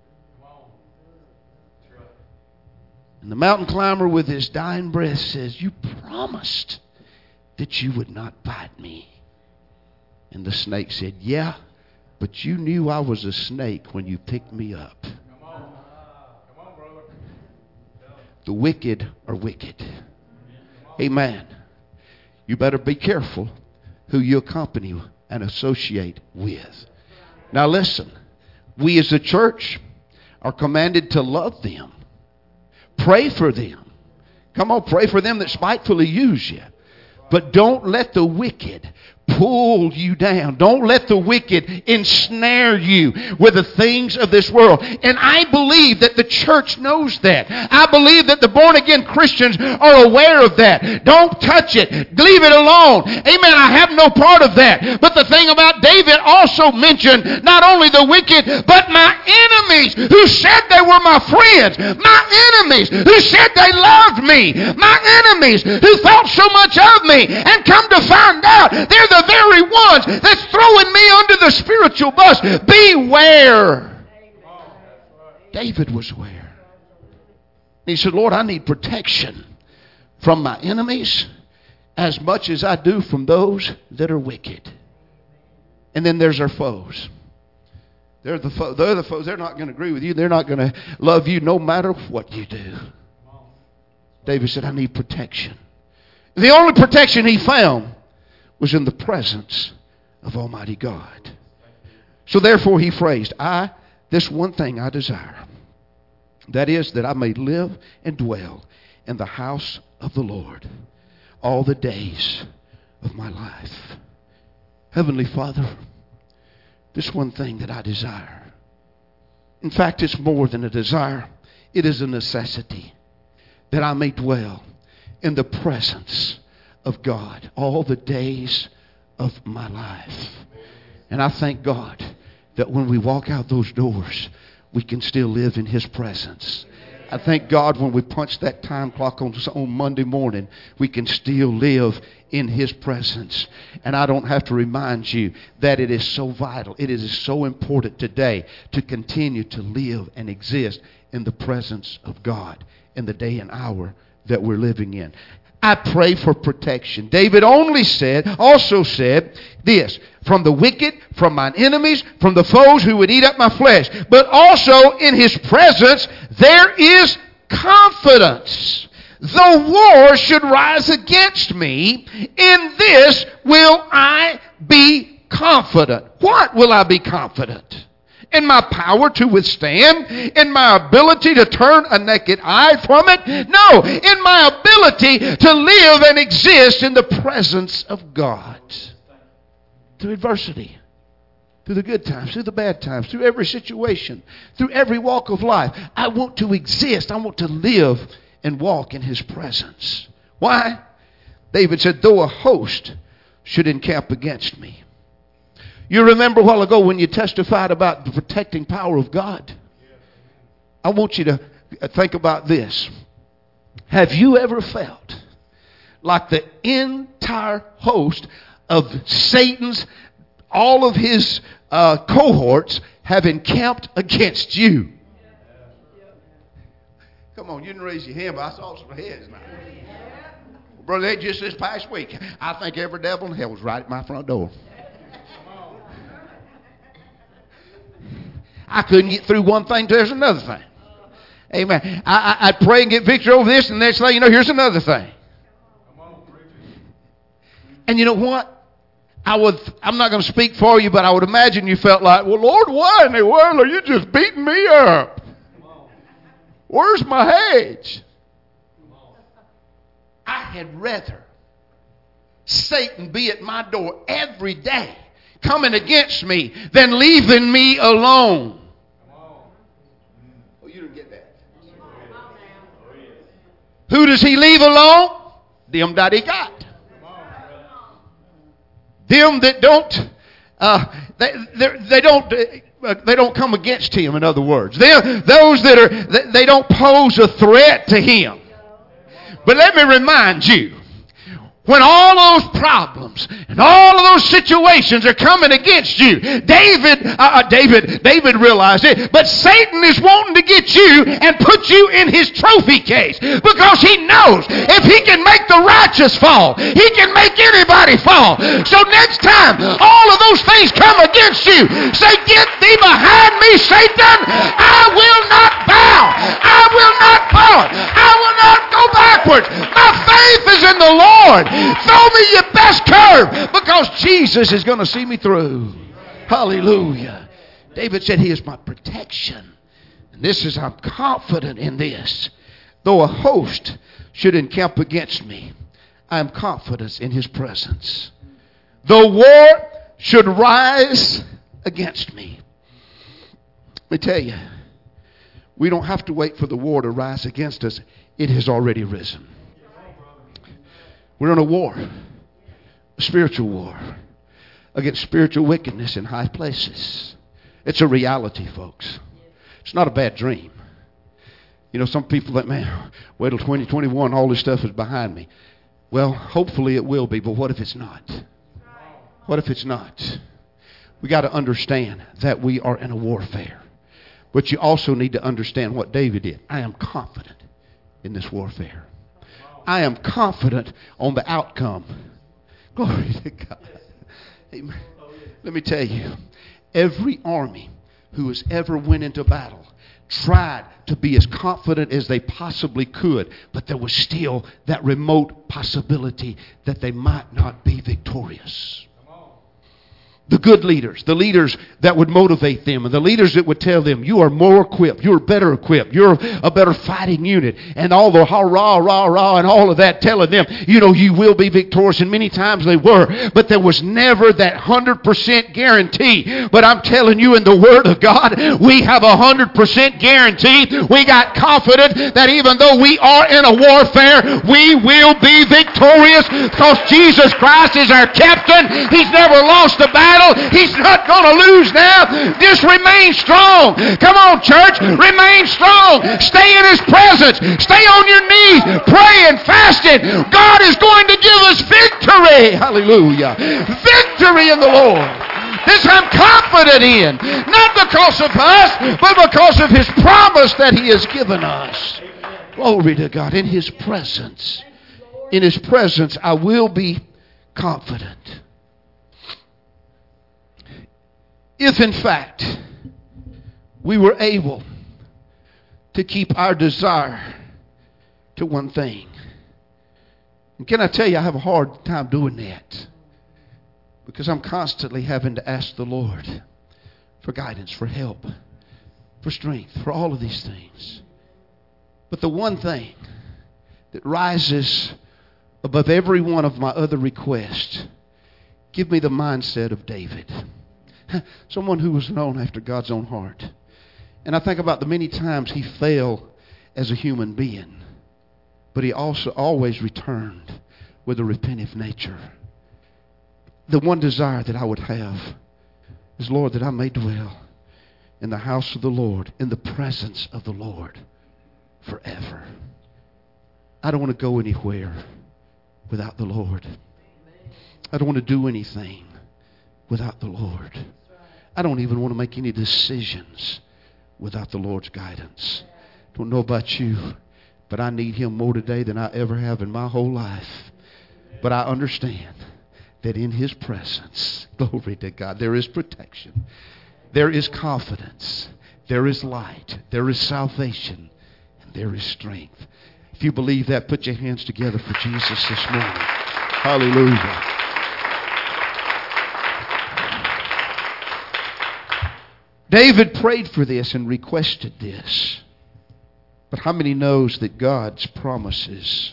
And the mountain climber with his dying breath says, you promised that you would not bite me. And the snake said, yeah, but you knew I was a snake when you picked me up. Come on. Come on, brother. The wicked are wicked. Amen. You better be careful who you accompany and associate with. Now listen, we as a church are commanded to love them. Pray for them. Come on, pray for them that spitefully use you. But don't let the wicked pull you down. Don't let the wicked ensnare you with the things of this world. And I believe that the church knows that. I believe that the born-again Christians are aware of that. Don't touch it. Leave it alone. Amen. I have no part of that. But the thing about David also mentioned not only the wicked, but my enemies who said they were my friends. My enemies who said they loved me. My enemies who thought so much of me. And come to find out, they're the very ones that's throwing me under the spiritual bus. Beware. David was aware. He said, Lord, I need protection from my enemies as much as I do from those that are wicked. And then there's our foes. They're the, fo- they're the foes. They're not going to agree with you. They're not going to love you no matter what you do. David said, I need protection. The only protection he found was in the presence of Almighty God. So therefore he phrased, I, this one thing I desire, that is that I may live and dwell in the house of the Lord all the days of my life. Heavenly Father, this one thing that I desire. In fact, it's more than a desire. It is a necessity that I may dwell in the presence of God all the days of my life. And I thank God that when we walk out those doors, we can still live in His presence. I thank God when we punch that time clock on, on Monday morning, we can still live in His presence. And I don't have to remind you that it is so vital. It is so important today to continue to live and exist in the presence of God in the day and hour that we're living in. I pray for protection. David only said, also said this, from the wicked, from mine enemies, from the foes who would eat up my flesh. But also in His presence there is confidence. Though war should rise against me, in this will I be confident. What will I be confident? In my power to withstand? In my ability to turn a naked eye from it? No, in my ability to live and exist in the presence of God. Through adversity, through the good times, through the bad times, through every situation, through every walk of life. I want to exist. I want to live and walk in His presence. Why? David said, though a host should encamp against me. You remember a while ago when you testified about the protecting power of God? I want you to think about this. Have you ever felt like the entire host of Satan's, all of his uh, cohorts have encamped against you? Come on, you didn't raise your hand, but I saw some heads now. Brother, just this past week, I think every devil in hell was right at my front door. I couldn't get through one thing, there's another thing. Amen. I, I, I'd pray and get victory over this, and the next thing you know, here's another thing. And you know what? I would, I'm not going to speak for you, but I would imagine you felt like, well, Lord, why in the world are you just beating me up? Where's my hedge? I had rather Satan be at my door every day coming against me than leaving me alone. Oh, you didn't get that. Who does he leave alone? Them that he got. Them that don't, uh, they, they don't, uh, they don't come against him. In other words, they those that are, they don't pose a threat to him. But let me remind you, when all those problems and all of those situations are coming against you, David, uh, David, David realized it, but Satan is wanting to get you and put you in his trophy case because he knows if he can make the righteous fall, he can make anybody fall. So next time all of those things come against you, say, get thee behind me, Satan. I will not bow. I will not fall. I will not go backwards. My faith is in the Lord. Throw me your best curve because Jesus is going to see me through. Hallelujah. David said, he is my protection. And this is, I'm confident in this. Though a host should encamp against me, I am confident in his presence. the war should rise against me. Let me tell you, we don't have to wait for the war to rise against us. It has already risen. We're in a war, a spiritual war, against spiritual wickedness in high places. It's a reality, folks. It's not a bad dream. You know, some people think, man, wait till twenty twenty-one, all this stuff is behind me. Well, hopefully it will be, but what if it's not? What if it's not? We got to understand that we are in a warfare. But you also need to understand what David did. I am confident in this warfare. I am confident on the outcome. Glory to God. Amen. Let me tell you, every army who has ever went into battle tried to be as confident as they possibly could, but there was still that remote possibility that they might not be victorious. The good leaders, the leaders that would motivate them, and the leaders that would tell them, you are more equipped, you're better equipped, you're a better fighting unit, and all the rah, rah, rah, and all of that, telling them, you know, you will be victorious, and many times they were, but there was never that one hundred percent guarantee. But I'm telling you, in the Word of God, we have a one hundred percent guarantee. We got confident that even though we are in a warfare, we will be victorious, because Jesus Christ is our captain. He's never lost a battle. He's not going to lose now. Just remain strong. Come on, church. Remain strong. Stay in His presence. Stay on your knees. Pray and fasting. God is going to give us victory. Hallelujah. Victory in the Lord. This I'm confident in. Not because of us, but because of His promise that He has given us. Glory to God. In His presence. In His presence, I will be confident. If in fact we were able to keep our desire to one thing. And can I tell you, I have a hard time doing that, because I'm constantly having to ask the Lord for guidance, for help, for strength, for all of these things. But the one thing that rises above every one of my other requests, give me the mindset of David. Someone who was known after God's own heart. And I think about the many times he fell as a human being, but he also always returned with a repentant nature. The one desire that I would have is, Lord, that I may dwell in the house of the Lord, in the presence of the Lord forever. I don't want to go anywhere without the Lord. I don't want to do anything without the Lord. I don't even want to make any decisions without the Lord's guidance. Don't know about you, but I need Him more today than I ever have in my whole life. But I understand that in His presence, glory to God, there is protection. There is confidence. There is light. There is salvation. And there is strength. If you believe that, put your hands together for Jesus this morning. Hallelujah. David prayed for this and requested this. But how many knows that God's promises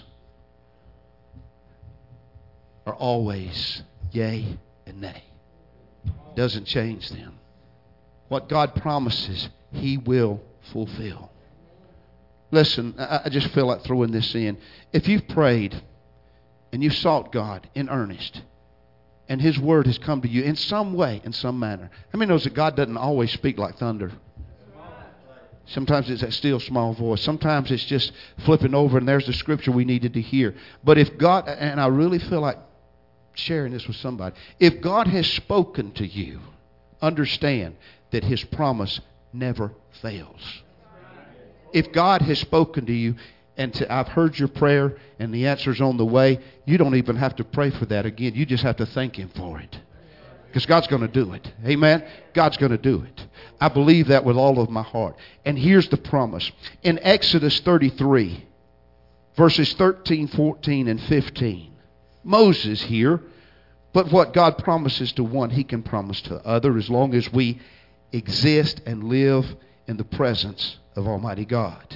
are always yea and nay? Doesn't change them. What God promises, He will fulfill. Listen, I just feel like throwing this in. If you've prayed and you sought God in earnest, and His Word has come to you in some way, in some manner. How many knows that God doesn't always speak like thunder? Sometimes it's that still small voice. Sometimes it's just flipping over and there's the scripture we needed to hear. But if God, and I really feel like sharing this with somebody. If God has spoken to you, understand that His promise never fails. If God has spoken to you, and to, I've heard your prayer and the answer's on the way, you don't even have to pray for that again. You just have to thank Him for it. Because God's going to do it. Amen? God's going to do it. I believe that with all of my heart. And here's the promise. In Exodus thirty-three, verses thirteen, fourteen, and fifteen, Moses here, but what God promises to one, He can promise to the other, as long as we exist and live in the presence of Almighty God.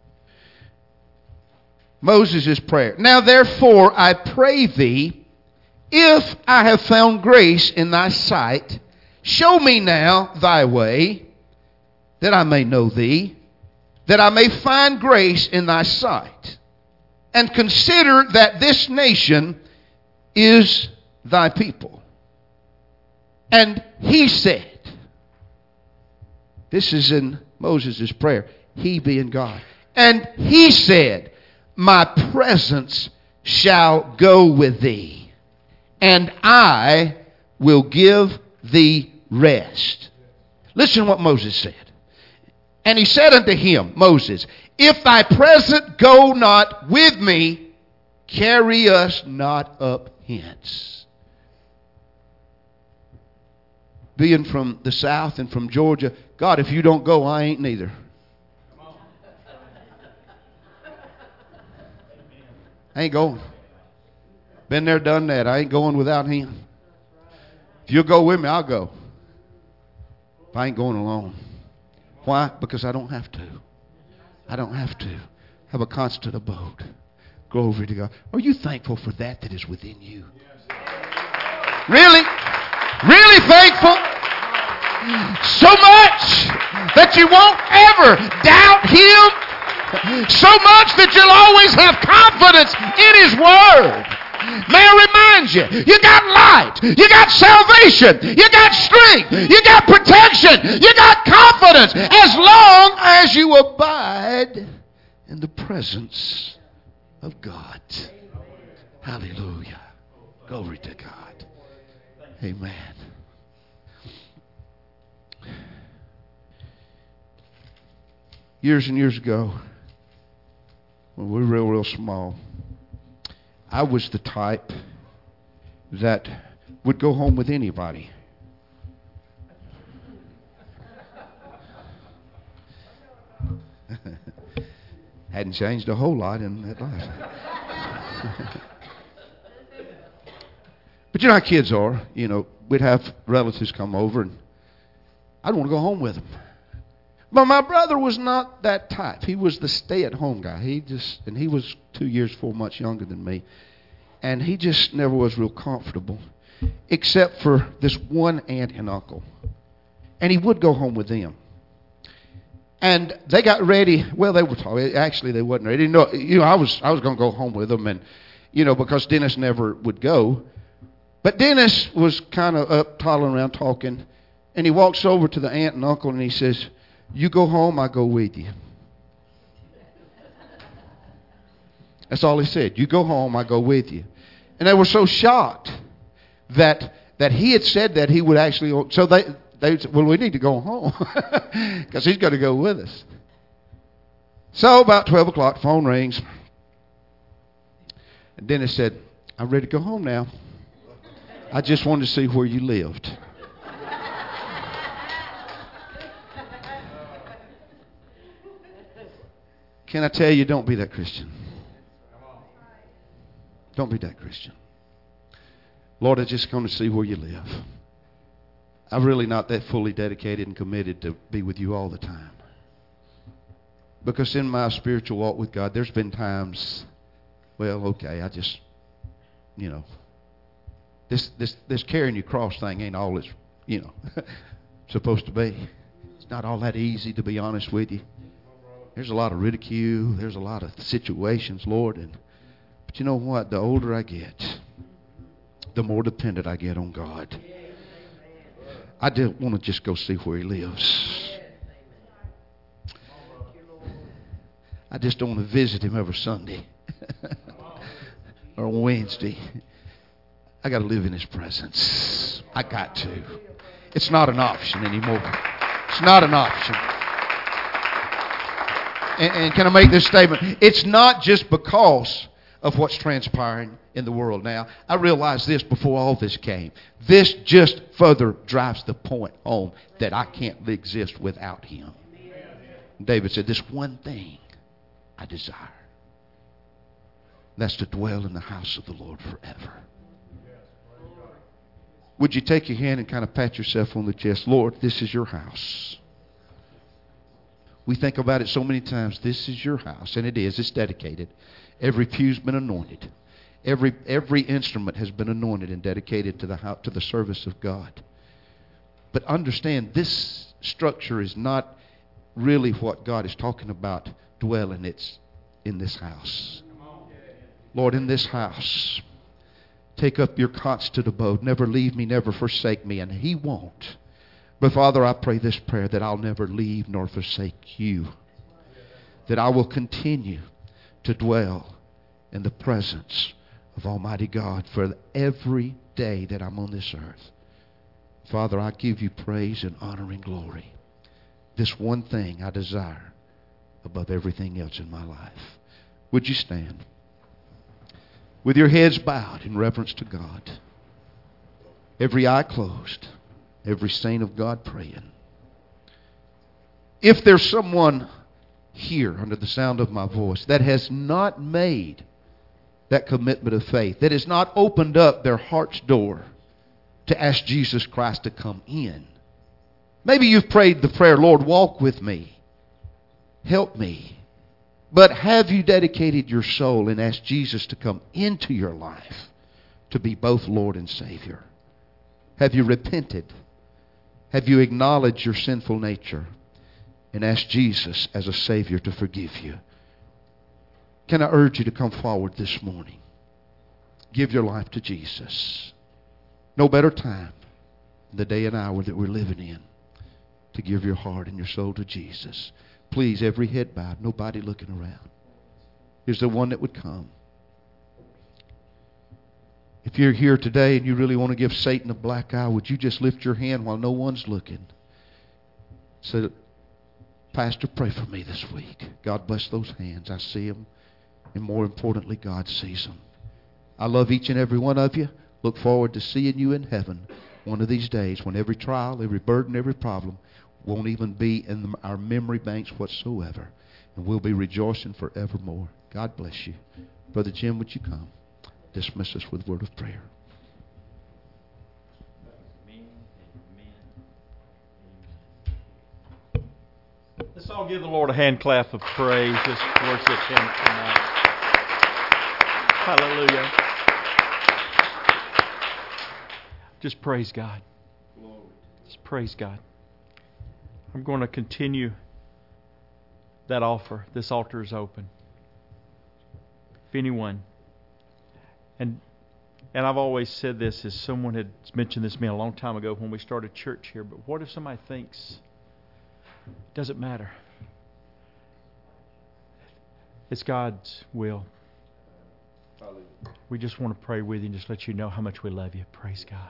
Moses' prayer. Now therefore I pray thee, if I have found grace in thy sight, show me now thy way, that I may know thee, that I may find grace in thy sight. And consider that this nation is thy people. And he said, this is in Moses' prayer, he being God. And he said, my presence shall go with thee, and I will give thee rest. Listen to what Moses said. And he said unto him, Moses, if thy presence go not with me, carry us not up hence. Being from the south and from Georgia, God, if you don't go, I ain't neither. I ain't going. Been there, done that. I ain't going without him. If you'll go with me, I'll go. If I ain't going alone. Why? Because I don't have to. I don't have to have a constant abode. Glory to God. Are you thankful for that that is within you? Really? Really thankful? So much that you won't ever doubt him. So much that you'll always have confidence in his word. May I remind you, you got light, you got salvation, you got strength, you got protection, you got confidence as long as you abide in the presence of God. Hallelujah. Glory to God. Amen. Years and years ago, when we were real, real small, I was the type that would go home with anybody. Hadn't changed a whole lot in that life. But you know how kids are. You know, we'd have relatives come over, and I'd want to go home with them. But my brother was not that type. He was the stay-at-home guy. He just, and he was two years, four months younger than me. And he just never was real comfortable, except for this one aunt and uncle. And he would go home with them. And they got ready. Well, they were talking. Actually, they wasn't ready. You know, you know I was I was going to go home with them, and you know, because Dennis never would go. But Dennis was kind of up, toddling around, talking, and he walks over to the aunt and uncle, and he says, "You go home, I go with you." That's all he said. You go home, I go with you. And they were so shocked that that he had said that he would actually. So they they said, well, we need to go home because he's going to go with us. So about twelve o'clock, phone rings, and Dennis said, "I'm ready to go home now. I just wanted to see where you lived." Can I tell you, don't be that Christian. Don't be that Christian. Lord, I just come to see where you live. I'm really not that fully dedicated and committed to be with you all the time. Because in my spiritual walk with God, there's been times, well, okay, I just, you know, this this this carrying your cross thing ain't all it's, you know, supposed to be. It's not all that easy, to be honest with you. There's a lot of ridicule. There's a lot of situations, Lord. And but you know what? The older I get, the more dependent I get on God. I don't want to just go see where he lives. I just don't want to visit him every Sunday or Wednesday. I got to live in his presence. I got to. It's not an option anymore. It's not an option. And, and can I make this statement? It's not just because of what's transpiring in the world now. I realized this before all this came. This just further drives the point home that I can't exist without him. David said, "This one thing I desire. That's to dwell in the house of the Lord forever." Would you take your hand and kind of pat yourself on the chest? Lord, this is your house. We think about it so many times. This is your house. And it is. It's dedicated. Every pew's been anointed. Every every instrument has been anointed and dedicated to the hou- to the service of God. But understand, this structure is not really what God is talking about dwelling. It's in this house. Lord, in this house, take up your constant abode. Never leave me, never forsake me. And He won't. But Father, I pray this prayer that I'll never leave nor forsake you. That I will continue to dwell in the presence of Almighty God for every day that I'm on this earth. Father, I give you praise and honor and glory. This one thing I desire above everything else in my life. Would you stand? With your heads bowed in reverence to God. Every eye closed. Every saint of God praying. If there's someone here under the sound of my voice that has not made that commitment of faith, that has not opened up their heart's door to ask Jesus Christ to come in. Maybe you've prayed the prayer, Lord, walk with me. Help me. But have you dedicated your soul and asked Jesus to come into your life to be both Lord and Savior? Have you repented? Have you acknowledged your sinful nature and asked Jesus as a Savior to forgive you? Can I urge you to come forward this morning? Give your life to Jesus. No better time than the day and hour that we're living in to give your heart and your soul to Jesus. Please, every head bowed, nobody looking around. Here's the one that would come. If you're here today and you really want to give Satan a black eye, would you just lift your hand while no one's looking? Say, Pastor, pray for me this week. God bless those hands. I see them. And more importantly, God sees them. I love each and every one of you. Look forward to seeing you in heaven one of these days when every trial, every burden, every problem won't even be in the, our memory banks whatsoever. And we'll be rejoicing forevermore. God bless you. Brother Jim, would you come? Dismiss us with a word of prayer. Let's all give the Lord a hand clap of praise. Just worship Him tonight. Hallelujah. Just praise God. Just praise God. I'm going to continue that offer. This altar is open. If anyone, and and I've always said this, as someone had mentioned this to me a long time ago when we started church here, but what if somebody thinks, it doesn't matter. It's God's will. We just want to pray with you and just let you know how much we love you. Praise God.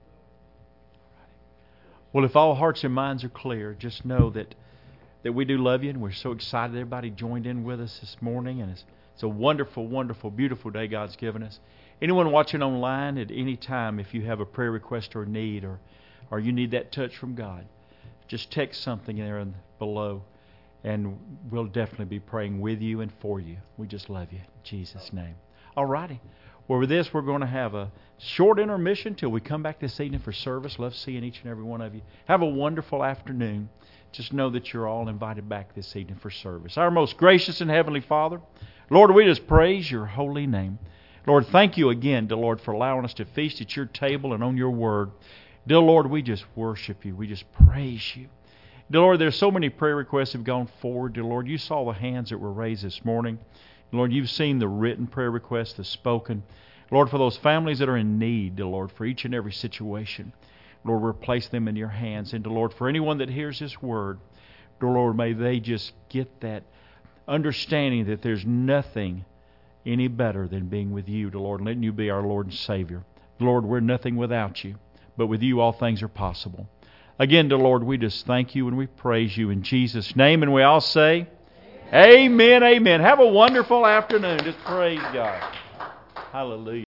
Well, if all hearts and minds are clear, just know that, that we do love you, and we're so excited everybody joined in with us this morning, and it's, it's a wonderful, wonderful, beautiful day God's given us. Anyone watching online at any time, if you have a prayer request or need, or, or you need that touch from God, just text something there in, below, and we'll definitely be praying with you and for you. We just love you. In Jesus' name. All righty. Well, with this, we're going to have a short intermission till we come back this evening for service. Love seeing each and every one of you. Have a wonderful afternoon. Just know that you're all invited back this evening for service. Our most gracious and heavenly Father, Lord, we just praise your holy name. Lord, thank you again, dear Lord, for allowing us to feast at your table and on your word. Dear Lord, we just worship you. We just praise you. Dear Lord, there's so many prayer requests that have gone forward. Dear Lord, you saw the hands that were raised this morning. Lord, you've seen the written prayer requests, the spoken. Lord, for those families that are in need, dear Lord, for each and every situation, Lord, we'll place them in your hands. And, dear Lord, for anyone that hears this word, dear Lord, may they just get that understanding that there's nothing any better than being with you, dear Lord, and letting you be our Lord and Savior. Lord, we're nothing without you, but with you all things are possible. Again, dear Lord, we just thank you and we praise you in Jesus' name, and we all say, Amen, amen. Have a wonderful afternoon. Just praise God. Hallelujah.